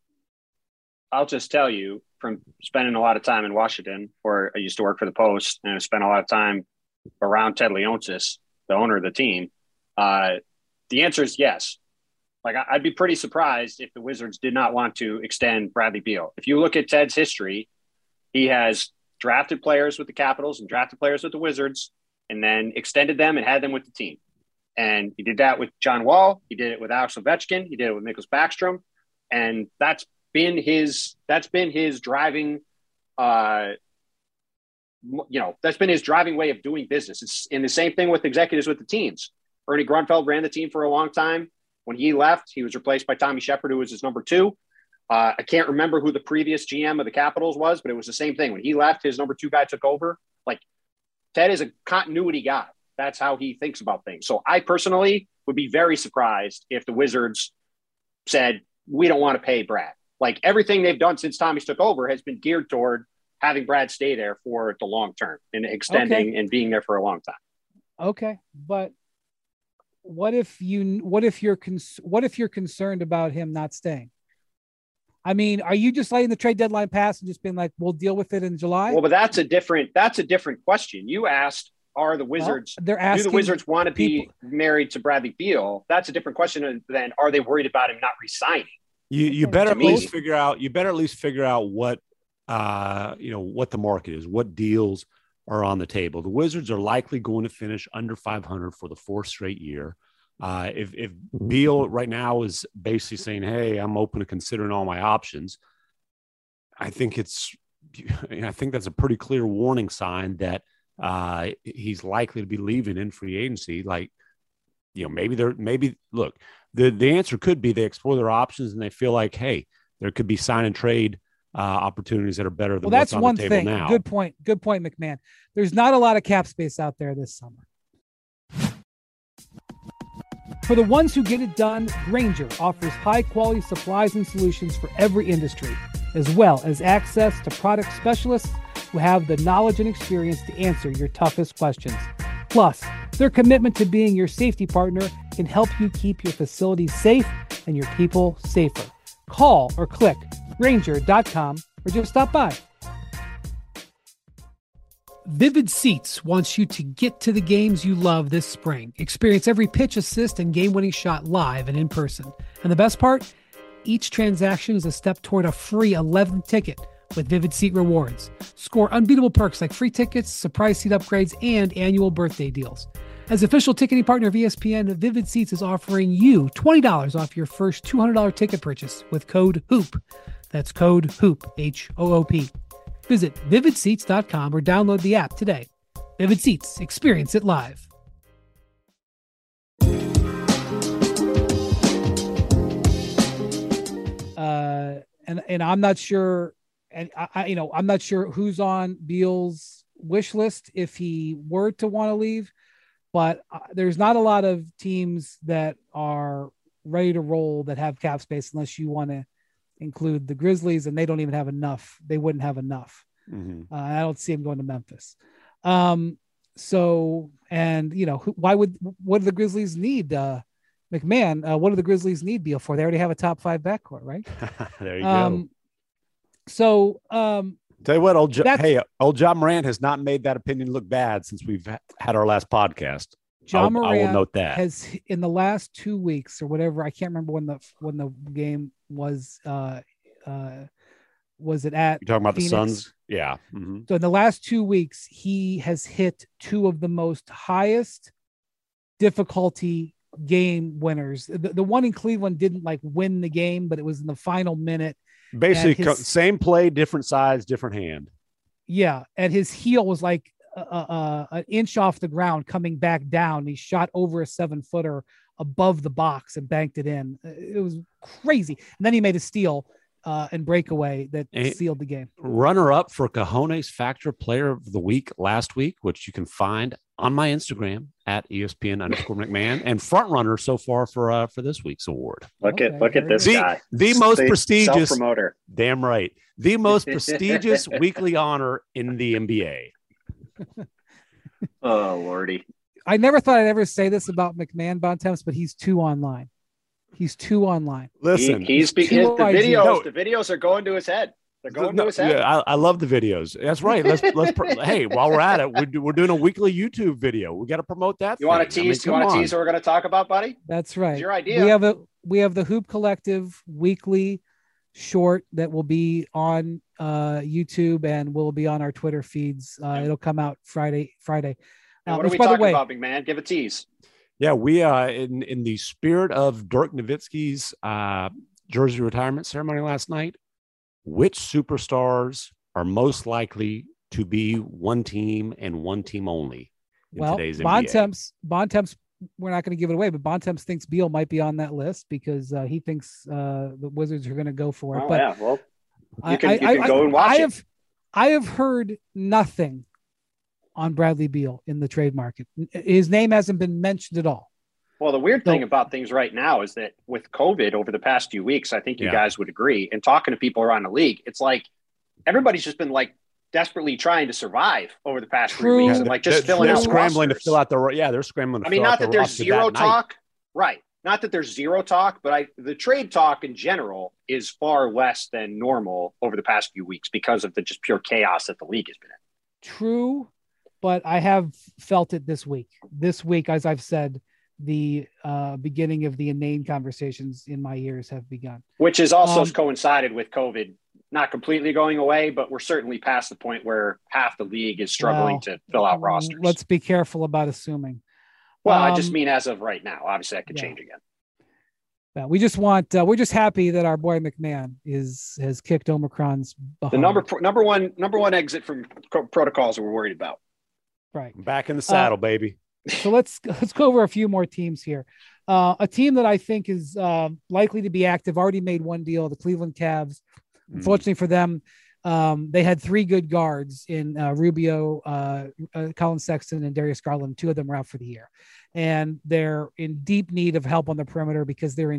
I'll just tell you from spending a lot of time in Washington, where I used to work for the Post, and I spent a lot of time around Ted Leonsis, the owner of the team. The answer is yes. Like, I'd be pretty surprised if the Wizards did not want to extend Bradley Beal. If you look at Ted's history, he has drafted players with the Capitals and drafted players with the Wizards, and then extended them and had them with the team. And he did that with John Wall. He did it with Alex Ovechkin. He did it with Nicholas Backstrom. And that's been his driving, that's been his driving way of doing business. It's in the same thing with executives with the teams. Ernie Grunfeld ran the team for a long time. When he left, he was replaced by Tommy Shepard, who was his number 2. I can't remember who the previous GM of the Capitals was, but it was the same thing. When he left, his number 2 guy took over. Like, Ted is a continuity guy. That's how he thinks about things. So I personally would be very surprised if the Wizards said, we don't want to pay Brad. Like, everything they've done since Tommy's took over has been geared toward having Brad stay there for the long term and extending and being there for a long time. Okay. But what if you're concerned about him not staying? I mean, are you just letting the trade deadline pass and just being like, we'll deal with it in July? Well, but that's a different question. You asked, are the Wizards, they're asking, do the Wizards want to be married to Bradley Beal? That's a different question than, are they worried about him not resigning? You better at least figure out what, what the market is, what deals are on the table. The Wizards are likely going to finish under 500 for the 4th straight year. If Beal right now is basically saying, hey, I'm open to considering all my options, I think that's a pretty clear warning sign that he's likely to be leaving in free agency. Like, look, the answer could be they explore their options and they feel like, hey, there could be sign and trade opportunities that are better than what's on the table now. Good point, McMahon. There's not a lot of cap space out there this summer. For the ones who get it done, Grainger offers high-quality supplies and solutions for every industry, as well as access to product specialists who have the knowledge and experience to answer your toughest questions. Plus, their commitment to being your safety partner can help you keep your facilities safe and your people safer. Call or click Grainger.com or just stop by. Vivid Seats wants you to get to the games you love this spring. Experience every pitch, assist, and game-winning shot live and in person. And the best part? Each transaction is a step toward a free 11th ticket with Vivid Seat Rewards. Score unbeatable perks like free tickets, surprise seat upgrades, and annual birthday deals. As official ticketing partner of ESPN, Vivid Seats is offering you $20 off your first $200 ticket purchase with code HOOP. That's code HOOP, H-O-O-P. Visit vividseats.com or download the app today. Vivid Seats. Experience it live. And I'm not sure, and I'm not sure who's on Beal's wish list if he were to want to leave. but there's not a lot of teams that are ready to roll that have cap space unless you want to include the Grizzlies, and they don't even have enough. They wouldn't have enough. Mm-hmm. I don't see them going to Memphis. So, and what do the Grizzlies need? McMahon, what do the Grizzlies need Beal for? They already have a top 5 backcourt, right? There you go. So, tell you what, old John Morant has not made that opinion look bad since we've had our last podcast. John Morant I will note that has in the last 2 weeks or whatever. I can't remember when the game was. Was it at? You're talking about Phoenix? the Suns? Yeah. Mm-hmm. So in the last 2 weeks, he has hit 2 of the most highest difficulty game winners. The one in Cleveland didn't win the game, but it was in the final minute. Basically, same play, different size, different hand. Yeah, and his heel was like an inch off the ground, coming back down. He shot over a 7-footer above the box and banked it in. It was crazy. And then he made a steal and breakaway that sealed the game. Runner up for Cajones Factor Player of the Week last week, which you can find on my Instagram at ESPN_McMahon, and front runner so far for this week's award. Look at this guy. The most prestigious self-promoter. Damn right. The most prestigious weekly honor in the NBA. Oh, Lordy. I never thought I'd ever say this about McMahon Bontemps, but he's 2 online. He's 2 online. Listen, the videos are going to his head. They're going to his head. Yeah, I love the videos. That's right. Hey, while we're at it, we're doing a weekly YouTube video. We got to promote that. You want to tease? You want to tease what we're going to talk about, buddy? That's right. It's your idea. We have the Hoop Collective weekly short that will be on YouTube and will be on our Twitter feeds. It'll come out Friday. What are we talking about, big man? Give a tease. Yeah, we in the spirit of Dirk Nowitzki's jersey retirement ceremony last night, which superstars are most likely to be one team and one team only in today's NBA? Bontemps, we're not going to give it away, but Bontemps thinks Beal might be on that list because he thinks the Wizards are going to go for it. Oh, but yeah, well, you can go and watch it. I have heard nothing on Bradley Beal in the trade market. His name hasn't been mentioned at all. Well, the weird thing about things right now is that with COVID over the past few weeks, I think you guys would agree, and talking to people around the league, it's like everybody's just been desperately trying to survive over the past 3 weeks and just filling out scrambling rosters. to fill out they're scrambling to fill not out that there's zero talk. Right. Not that there's zero talk, but the trade talk in general is far less than normal over the past few weeks because of the just pure chaos that the league has been in. True. But I have felt it this week. This week, as I've said, the beginning of the inane conversations in my ears have begun. Which has also coincided with COVID not completely going away, but we're certainly past the point where half the league is struggling to fill out rosters. Let's be careful about assuming. Well, I just mean as of right now. Obviously, that could change again. Yeah, we just want. We're just happy that our boy McMahon has kicked Omicron's behind. The number one exit from protocols that we're worried about. Right, back in the saddle, baby. So let's go over a few more teams here. A team that I think is likely to be active already made one deal. The Cleveland Cavs. Unfortunately for them, they had 3 good guards in Rubio, Colin Sexton, and Darius Garland. 2 of them are out for the year. And they're in deep need of help on the perimeter because their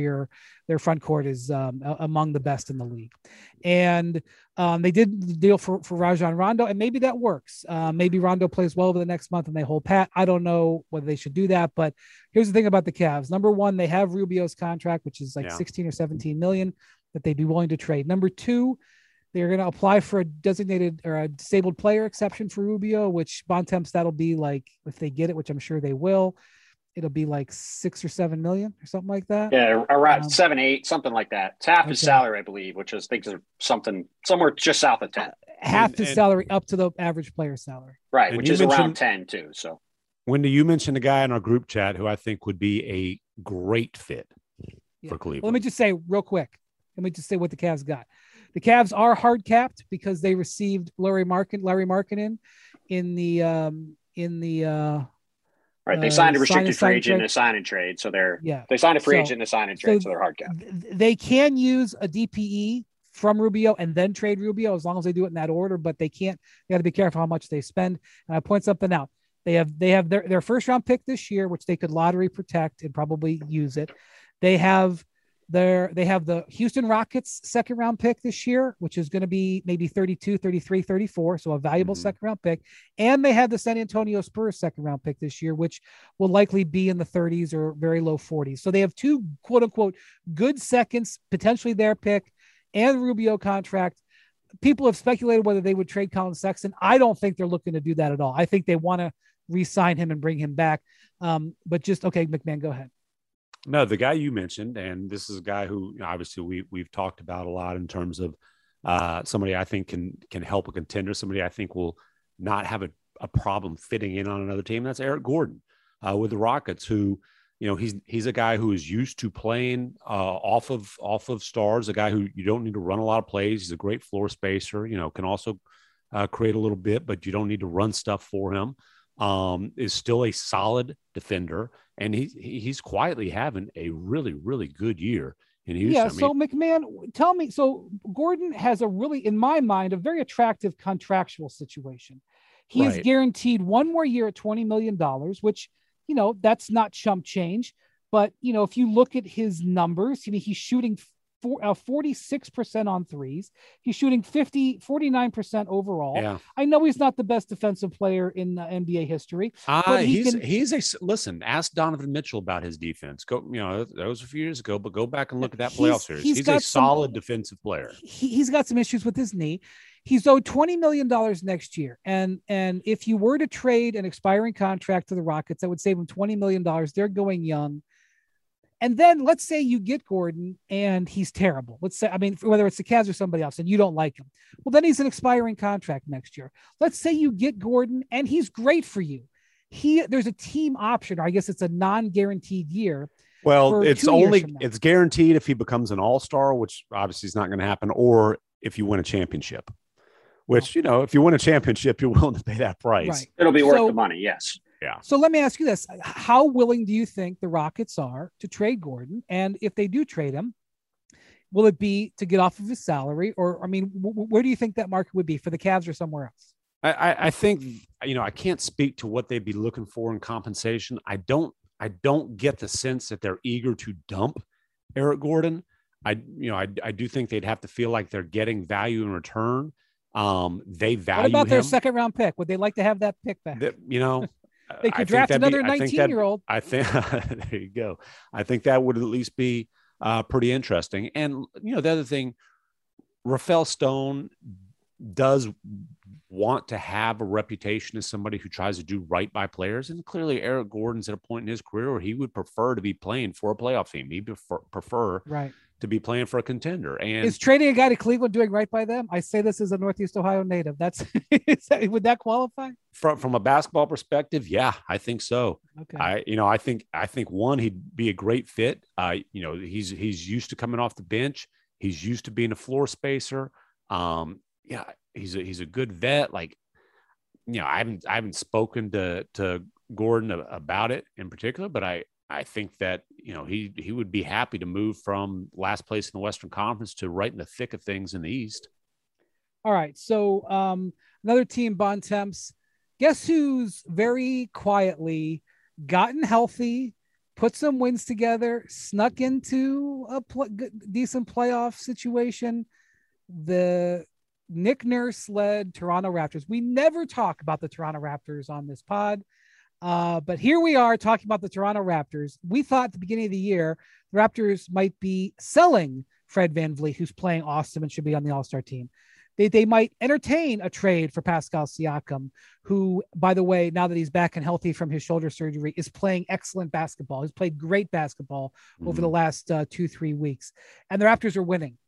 front court is among the best in the league. And they did the deal for Rajon Rondo, and maybe that works. Maybe Rondo plays well over the next month and they hold pat. I don't know whether they should do that, but here's the thing about the Cavs. Number one, they have Rubio's contract, which is 16 or 17 million that they'd be willing to trade. Number two, they're going to apply for a designated or a disabled player exception for Rubio, which Bontemps, that'll be if they get it, which I'm sure they will, it'll be 6 or 7 million or something like that. Yeah, around 7, 8, something like that. It's half his salary, I believe, which I think is something somewhere just south of 10. Half his salary up to the average player salary. Right, which is around 10 too. So, Wendy, you mentioned a guy in our group chat who I think would be a great fit for Cleveland. Well, let me just say real quick. Let me just say what the Cavs got. The Cavs are hard capped because they received Larry Markkinen in the right. They signed a restricted free agent and a sign and trade. So they signed a free agent and a sign and trade. So they're hard capped. They can use a DPE from Rubio and then trade Rubio as long as they do it in that order, but they can't. You got to be careful how much they spend. And I point something out. They have their first round pick this year, which they could lottery protect and probably use it. They have the Houston Rockets second round pick this year, which is going to be maybe 32, 33, 34. So a valuable second round pick. And they have the San Antonio Spurs second round pick this year, which will likely be in the 30s or very low 40s. So they have two quote unquote good seconds, potentially their pick and Rubio contract. People have speculated whether they would trade Colin Sexton. I don't think they're looking to do that at all. I think they want to re-sign him and bring him back. But just, okay, McMahon, go ahead. No, the guy you mentioned, and this is a guy who obviously we've talked about a lot in terms of somebody I think can help a contender, somebody I think will not have a problem fitting in on another team. That's Eric Gordon with the Rockets, who, he's a guy who is used to playing off of stars, a guy who you don't need to run a lot of plays. He's a great floor spacer, can also create a little bit, but you don't need to run stuff for him. Is still a solid defender, and he's quietly having a really, really good year in Houston. Yeah. So McMahon, tell me. So Gordon has a really, in my mind, a very attractive contractual situation. He is guaranteed one more year at $20 million, which, that's not chump change. But, if you look at his numbers, he's shooting 46% on threes. He's shooting 49% overall. Yeah. I know he's not the best defensive player in NBA history. Listen, ask Donovan Mitchell about his defense. Go, that was a few years ago, but go back and look at that playoff series. He's a solid defensive player. He's got some issues with his knee. He's owed $20 million next year. And if you were to trade an expiring contract to the Rockets, that would save him $20 million. They're going young. And then let's say you get Gordon and he's terrible. Let's say, whether it's the Cavs or somebody else and you don't like him. Well, then he's an expiring contract next year. Let's say you get Gordon and he's great for you. There's a team option, or I guess it's a non-guaranteed year. Well, it's guaranteed if he becomes an all-star, which obviously is not going to happen, or if you win a championship, which, if you win a championship, you're willing to pay that price. Right. It'll be worth the money. Yes. Yeah. So let me ask you this. How willing do you think the Rockets are to trade Gordon? And if they do trade him, will it be to get off of his salary? Or, where do you think that market would be for the Cavs or somewhere else? I think, I can't speak to what they'd be looking for in compensation. I don't get the sense that they're eager to dump Eric Gordon. I do think they'd have to feel like they're getting value in return. They value What about him. Their second round pick? Would they like to have that pick back? They could draft another 19-year-old. I think there you go. I think that would at least be pretty interesting. And, the other thing, Rafael Stone does want to have a reputation as somebody who tries to do right by players. And clearly Eric Gordon's at a point in his career where he would prefer to be playing for a playoff team. He'd prefer to be playing for a contender. And is trading a guy to Cleveland doing right by them? I say this as a Northeast Ohio native. Would that qualify? From a basketball perspective, yeah, I think so. Okay. I think one, he'd be a great fit. He's used to coming off the bench. He's used to being a floor spacer. He's a good vet. I haven't spoken to Gordon about it in particular, but I think that, he would be happy to move from last place in the Western Conference to right in the thick of things in the East. All right. So another team, Bontemps, guess who's very quietly gotten healthy, put some wins together, snuck into a decent playoff situation? The Nick Nurse led Toronto Raptors. We never talk about the Toronto Raptors on this pod. But here we are talking about the Toronto Raptors. We thought at the beginning of the year, the Raptors might be selling Fred VanVleet, who's playing awesome and should be on the All-Star team. They might entertain a trade for Pascal Siakam, who, by the way, now that he's back and healthy from his shoulder surgery, is playing excellent basketball. He's played great basketball over the last 2-3 weeks. And the Raptors are winning.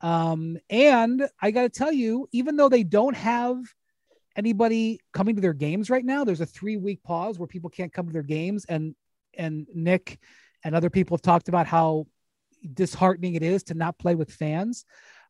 And I got to tell you, even though they don't have anybody coming to their games right now, there's a 3-week pause where people can't come to their games. And Nick and other people have talked about how disheartening it is to not play with fans.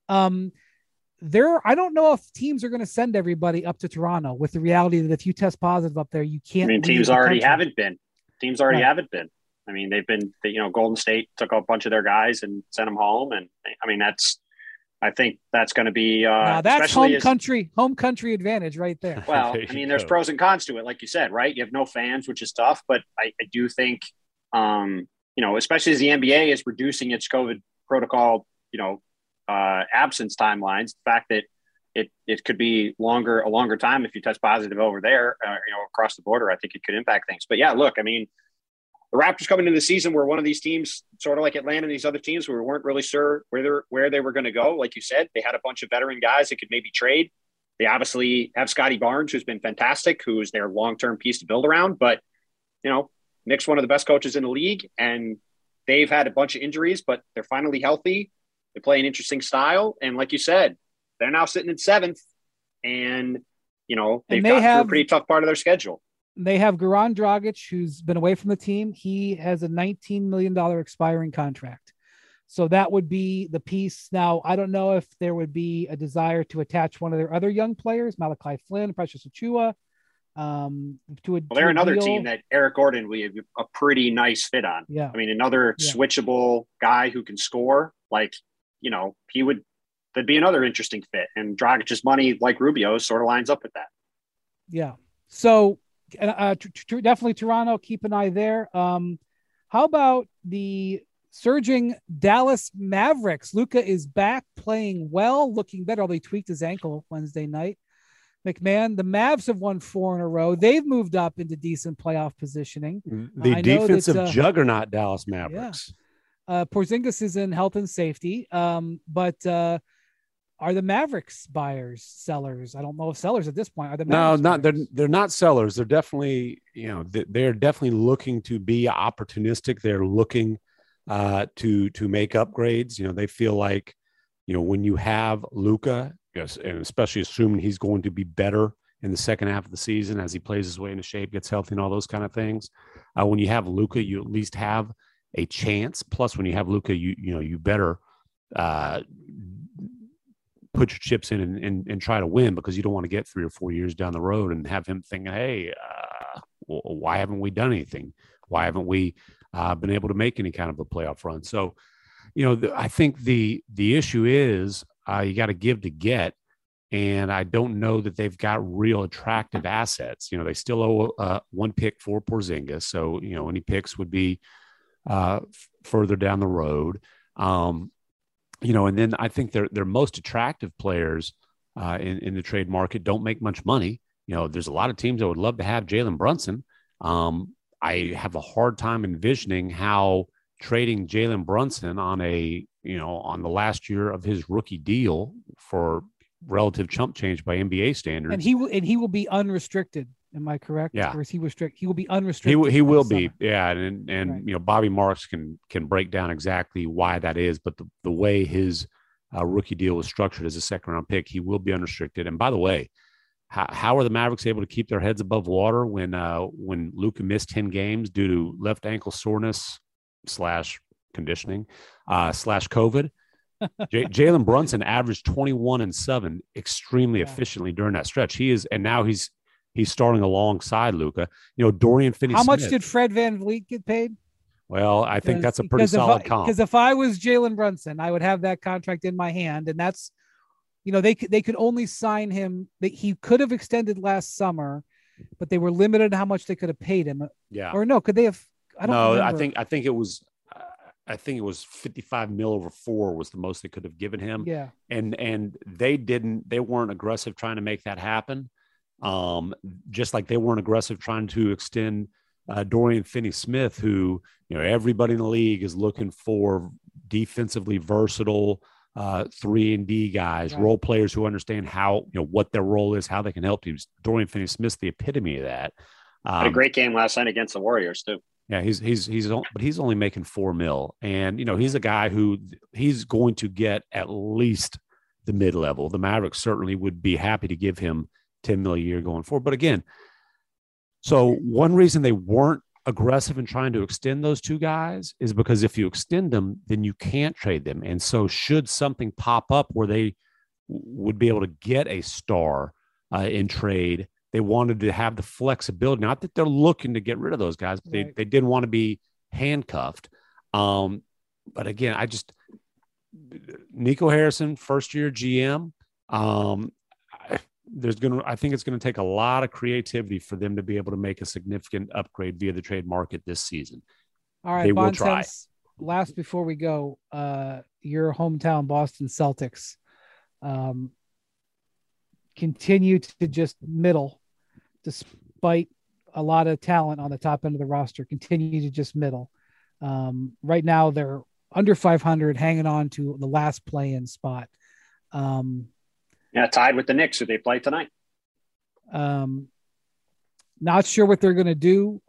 I don't know if teams are going to send everybody up to Toronto with the reality that if you test positive up there, you can't. Teams already haven't been. They've been, Golden State took a bunch of their guys and sent them home. And that's I think that's going to be that's home country advantage right there. Well, I mean, there's pros and cons to it, like you said, right? You have no fans, which is tough, but I do think, especially as the NBA is reducing its COVID protocol, absence timelines, the fact that it could be a longer time if you test positive over there, across the border, I think it could impact things. But yeah, look, I mean, the Raptors coming into the season were one of these teams, sort of like Atlanta and these other teams, where we weren't really sure where they were going to go. Like you said, they had a bunch of veteran guys that could maybe trade. They obviously have Scotty Barnes, who's been fantastic, who is their long-term piece to build around. But, Nick's one of the best coaches in the league, and they've had a bunch of injuries, but they're finally healthy. They play an interesting style. And like you said, they're now sitting in 7th, and, they've gotten through a pretty tough part of their schedule. They have Goran Dragic, who's been away from the team. He has a $19 million expiring contract. So that would be the piece. Now, I don't know if there would be a desire to attach one of their other young players, Malachi Flynn, Precious Achiuwa, they're another team that Eric Gordon would be a pretty nice fit on. Yeah. I mean, another switchable guy who can score, that'd be another interesting fit. And Dragic's money, like Rubio's, sort of lines up with that. Yeah. So, definitely Toronto, keep an eye there. How about the surging Dallas Mavericks? Luka is back playing well, looking better, although he tweaked his ankle Wednesday night. McMahon, the Mavs have won 4 in a row. They've moved up into decent playoff positioning. The defensive juggernaut Dallas Mavericks. Yeah. Porzingis is in health and safety, but are the Mavericks buyers, sellers? I don't know if sellers at this point are the Mavericks. No, they're not sellers. They're definitely, they're definitely looking to be opportunistic. They're looking to make upgrades. They feel like, when you have Luka, yes, and especially assuming he's going to be better in the second half of the season as he plays his way into shape, gets healthy, and all those kind of things. When you have Luka, you at least have a chance. Plus, when you have Luka, you better put your chips in and try to win, because you don't want to get 3 or 4 years down the road and have him thinking, hey, why haven't we done anything? Why haven't we been able to make any kind of a playoff run? So, I think the issue is you got to give to get, and I don't know that they've got real attractive assets. They still owe 1 pick for Porzingis, so any picks would be further down the road. And then I think their most attractive players in the trade market don't make much money. There's a lot of teams that would love to have Jalen Brunson. I have a hard time envisioning how trading Jalen Brunson on the last year of his rookie deal for relative chump change by NBA standards. And he will be unrestricted. Am I correct? Yeah. Or is he restricted? He will be unrestricted. He will be. Yeah. And right. Bobby Marks can break down exactly why that is, but the way his rookie deal was structured as a second round pick, he will be unrestricted. And by the way, how are the Mavericks able to keep their heads above water when Luka missed 10 games due to left ankle soreness / conditioning / COVID? Jalen Brunson averaged 21 and 7 extremely efficiently during that stretch. Now he's starting alongside Luka. Dorian Finney-Smith. How much did Fred VanVleet get paid? Well, I think that's a pretty solid comp. Because if I was Jalen Brunson, I would have that contract in my hand, and that's, they could only sign him. He could have extended last summer, but they were limited how much they could have paid him. Yeah. Or no, could they have? I don't remember. I think it was 55 mil over 4 was the most they could have given him. Yeah. And they weren't aggressive trying to make that happen. Just like they weren't aggressive trying to extend Dorian Finney-Smith, who, everybody in the league is looking for defensively versatile 3-and-D guys, right. Role players who understand how, what their role is, how they can help teams. Dorian Finney-Smith's the epitome of that. Had a great game last night against the Warriors too. Yeah, he's only making $4 million, and he's a guy who he's going to get at least the mid-level. The Mavericks certainly would be happy to give him $10 million a year going forward. But again, so one reason they weren't aggressive in trying to extend those two guys is because if you extend them, then you can't trade them. And so should something pop up where they would be able to get a star in trade, they wanted to have the flexibility. Not that they're looking to get rid of those guys, but right. they didn't want to be handcuffed. But again, Nico Harrison, first year GM. I think it's going to take a lot of creativity for them to be able to make a significant upgrade via the trade market this season. All right, they will try. Last before we go, your hometown Boston Celtics continue to just middle, despite a lot of talent on the top end of the roster. Continue to just middle. Right now, they're under 500, hanging on to the last play-in spot. Tied with the Knicks, who they play tonight. Not sure what they're going to do.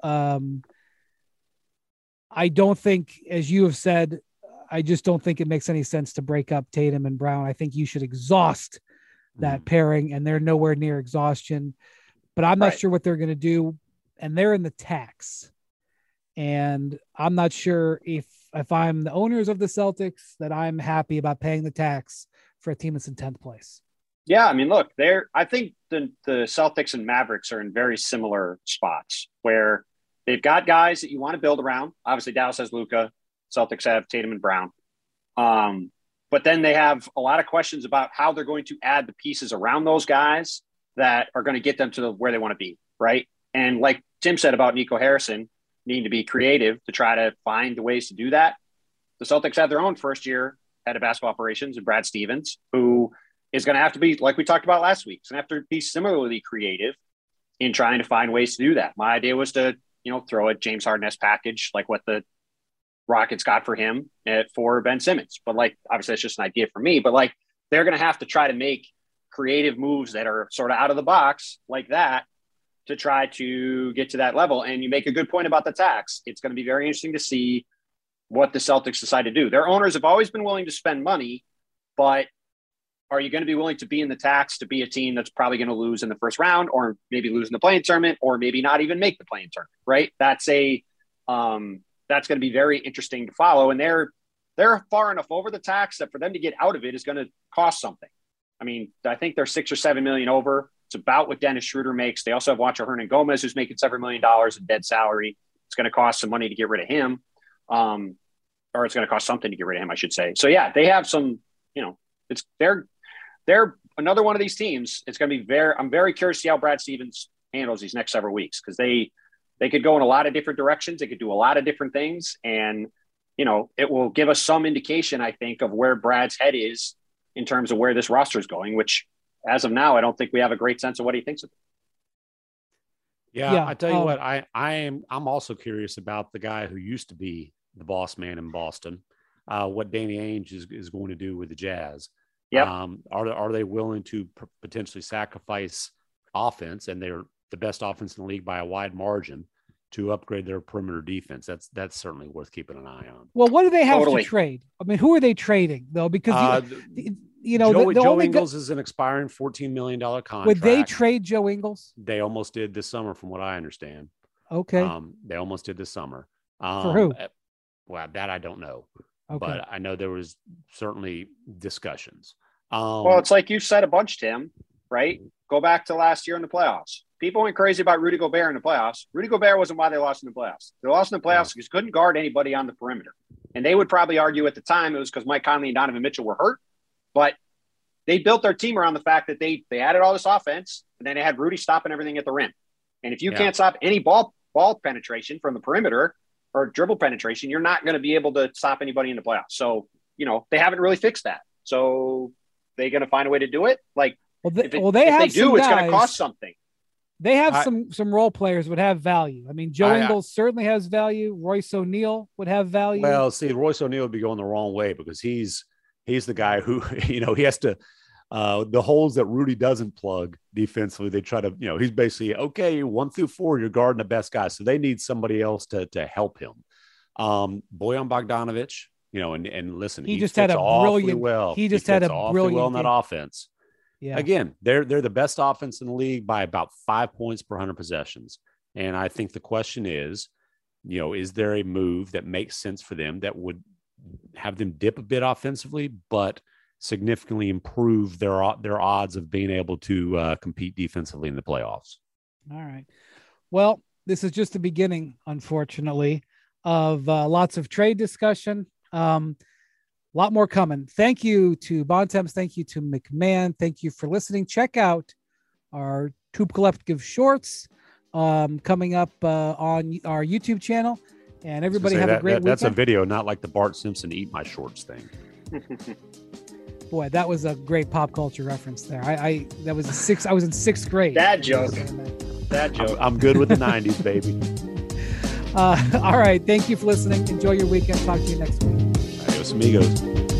I don't think, as you have said, I just don't think it makes any sense to break up Tatum and Brown. I think you should exhaust that pairing, and they're nowhere near exhaustion. But I'm not sure what they're going to do, and they're in the tax. And I'm not sure if I'm the owners of the Celtics that I'm happy about paying the tax for a team that's in 10th place. Yeah, I mean, look, I think the Celtics and Mavericks are in very similar spots where they've got guys that you want to build around. Obviously, Dallas has Luka. Celtics have Tatum and Brown. But then they have a lot of questions about how they're going to add the pieces around those guys that are going to get them to where they want to be, right? And like Tim said about Nico Harrison needing to be creative to try to find the ways to do that, the Celtics have their own first-year head of basketball operations, and Brad Stevens, who is going to have to be, like we talked about last week, it's going to have to be similarly creative in trying to find ways to do that. My idea was to, throw a James Harden-esque package like what the Rockets got for him for Ben Simmons. But obviously that's just an idea for me, but they're going to have to try to make creative moves that are sort of out of the box like that to try to get to that level. And you make a good point about the tax. It's going to be very interesting to see what the Celtics decide to do. Their owners have always been willing to spend money, but are you going to be willing to be in the tax to be a team that's probably going to lose in the first round, or maybe lose in the play-in tournament, or maybe not even make the play-in tournament, right? That's going to be very interesting to follow. And they're far enough over the tax that for them to get out of it is going to cost something. I mean, I think they're $6 or $7 million over. It's about what Dennis Schroeder makes. They also have Juancho Hernangomez, who's making several $7 million in dead salary. It's going to cost some money to get rid of him. Or it's going to cost something to get rid of him, I should say. So yeah, they have some, they're another one of these teams. It's going to be I'm very curious to see how Brad Stevens handles these next several weeks, because they could go in a lot of different directions. They could do a lot of different things. And, it will give us some indication, I think, of where Brad's head is in terms of where this roster is going, which as of now, I don't think we have a great sense of what he thinks of it. Yeah. I tell you what, I'm also curious about the guy who used to be the boss man in Boston, what Danny Ainge is going to do with the Jazz. Yeah. Are they willing to potentially sacrifice offense, and they're the best offense in the league by a wide margin, to upgrade their perimeter defense? That's certainly worth keeping an eye on. Well, what do they have to trade? I mean, who are they trading though? Because Joe Ingles is an expiring $14 million contract. Would they trade Joe Ingles? They almost did this summer, from what I understand. Okay. They almost did this summer. For who? Well, that I don't know. Okay. But I know there was certainly discussions. Well, it's like you said a bunch, Tim, right? Go back to last year in the playoffs. People went crazy about Rudy Gobert in the playoffs. Rudy Gobert wasn't why they lost in the playoffs. They lost in the playoffs because couldn't guard anybody on the perimeter. And they would probably argue at the time it was because Mike Conley and Donovan Mitchell were hurt. But they built their team around the fact that they added all this offense, and then they had Rudy stopping everything at the rim. And if you can't stop any ball penetration from the perimeter or dribble penetration, you're not going to be able to stop anybody in the playoffs. So, they haven't really fixed that. So they're going to find a way to do it. If they do, it's going to cost something. They have some role players would have value. I mean, Joe Ingles certainly has value. Royce O'Neal would have value. Well, see, Royce O'Neal would be going the wrong way, because he's the guy who, he has to, the holes that Rudy doesn't plug defensively, they try to, he's basically, okay, 1 through 4, you're guarding the best guy. So they need somebody else to help him. Bojan Bogdanovic, and listen, he just had a brilliant, well in that offense. Yeah. Again, they're the best offense in the league by about 5 points per 100 possessions. And I think the question is, is there a move that makes sense for them that would have them dip a bit offensively, but significantly improve their odds of being able to compete defensively in the playoffs? All right. Well, this is just the beginning, unfortunately, of lots of trade discussion. A lot more coming. Thank you to Bontemps. Thank you to McMahon. Thank you for listening. Check out our Tube Collective shorts coming up on our YouTube channel. And everybody have a great weekend. That's a video, not like the Bart Simpson eat my shorts thing. Boy, that was a great pop culture reference there. I was I was in sixth grade. Dad joke. I'm good with the 90s, baby. All right. Thank you for listening. Enjoy your weekend. Talk to you next week. Adios, amigos.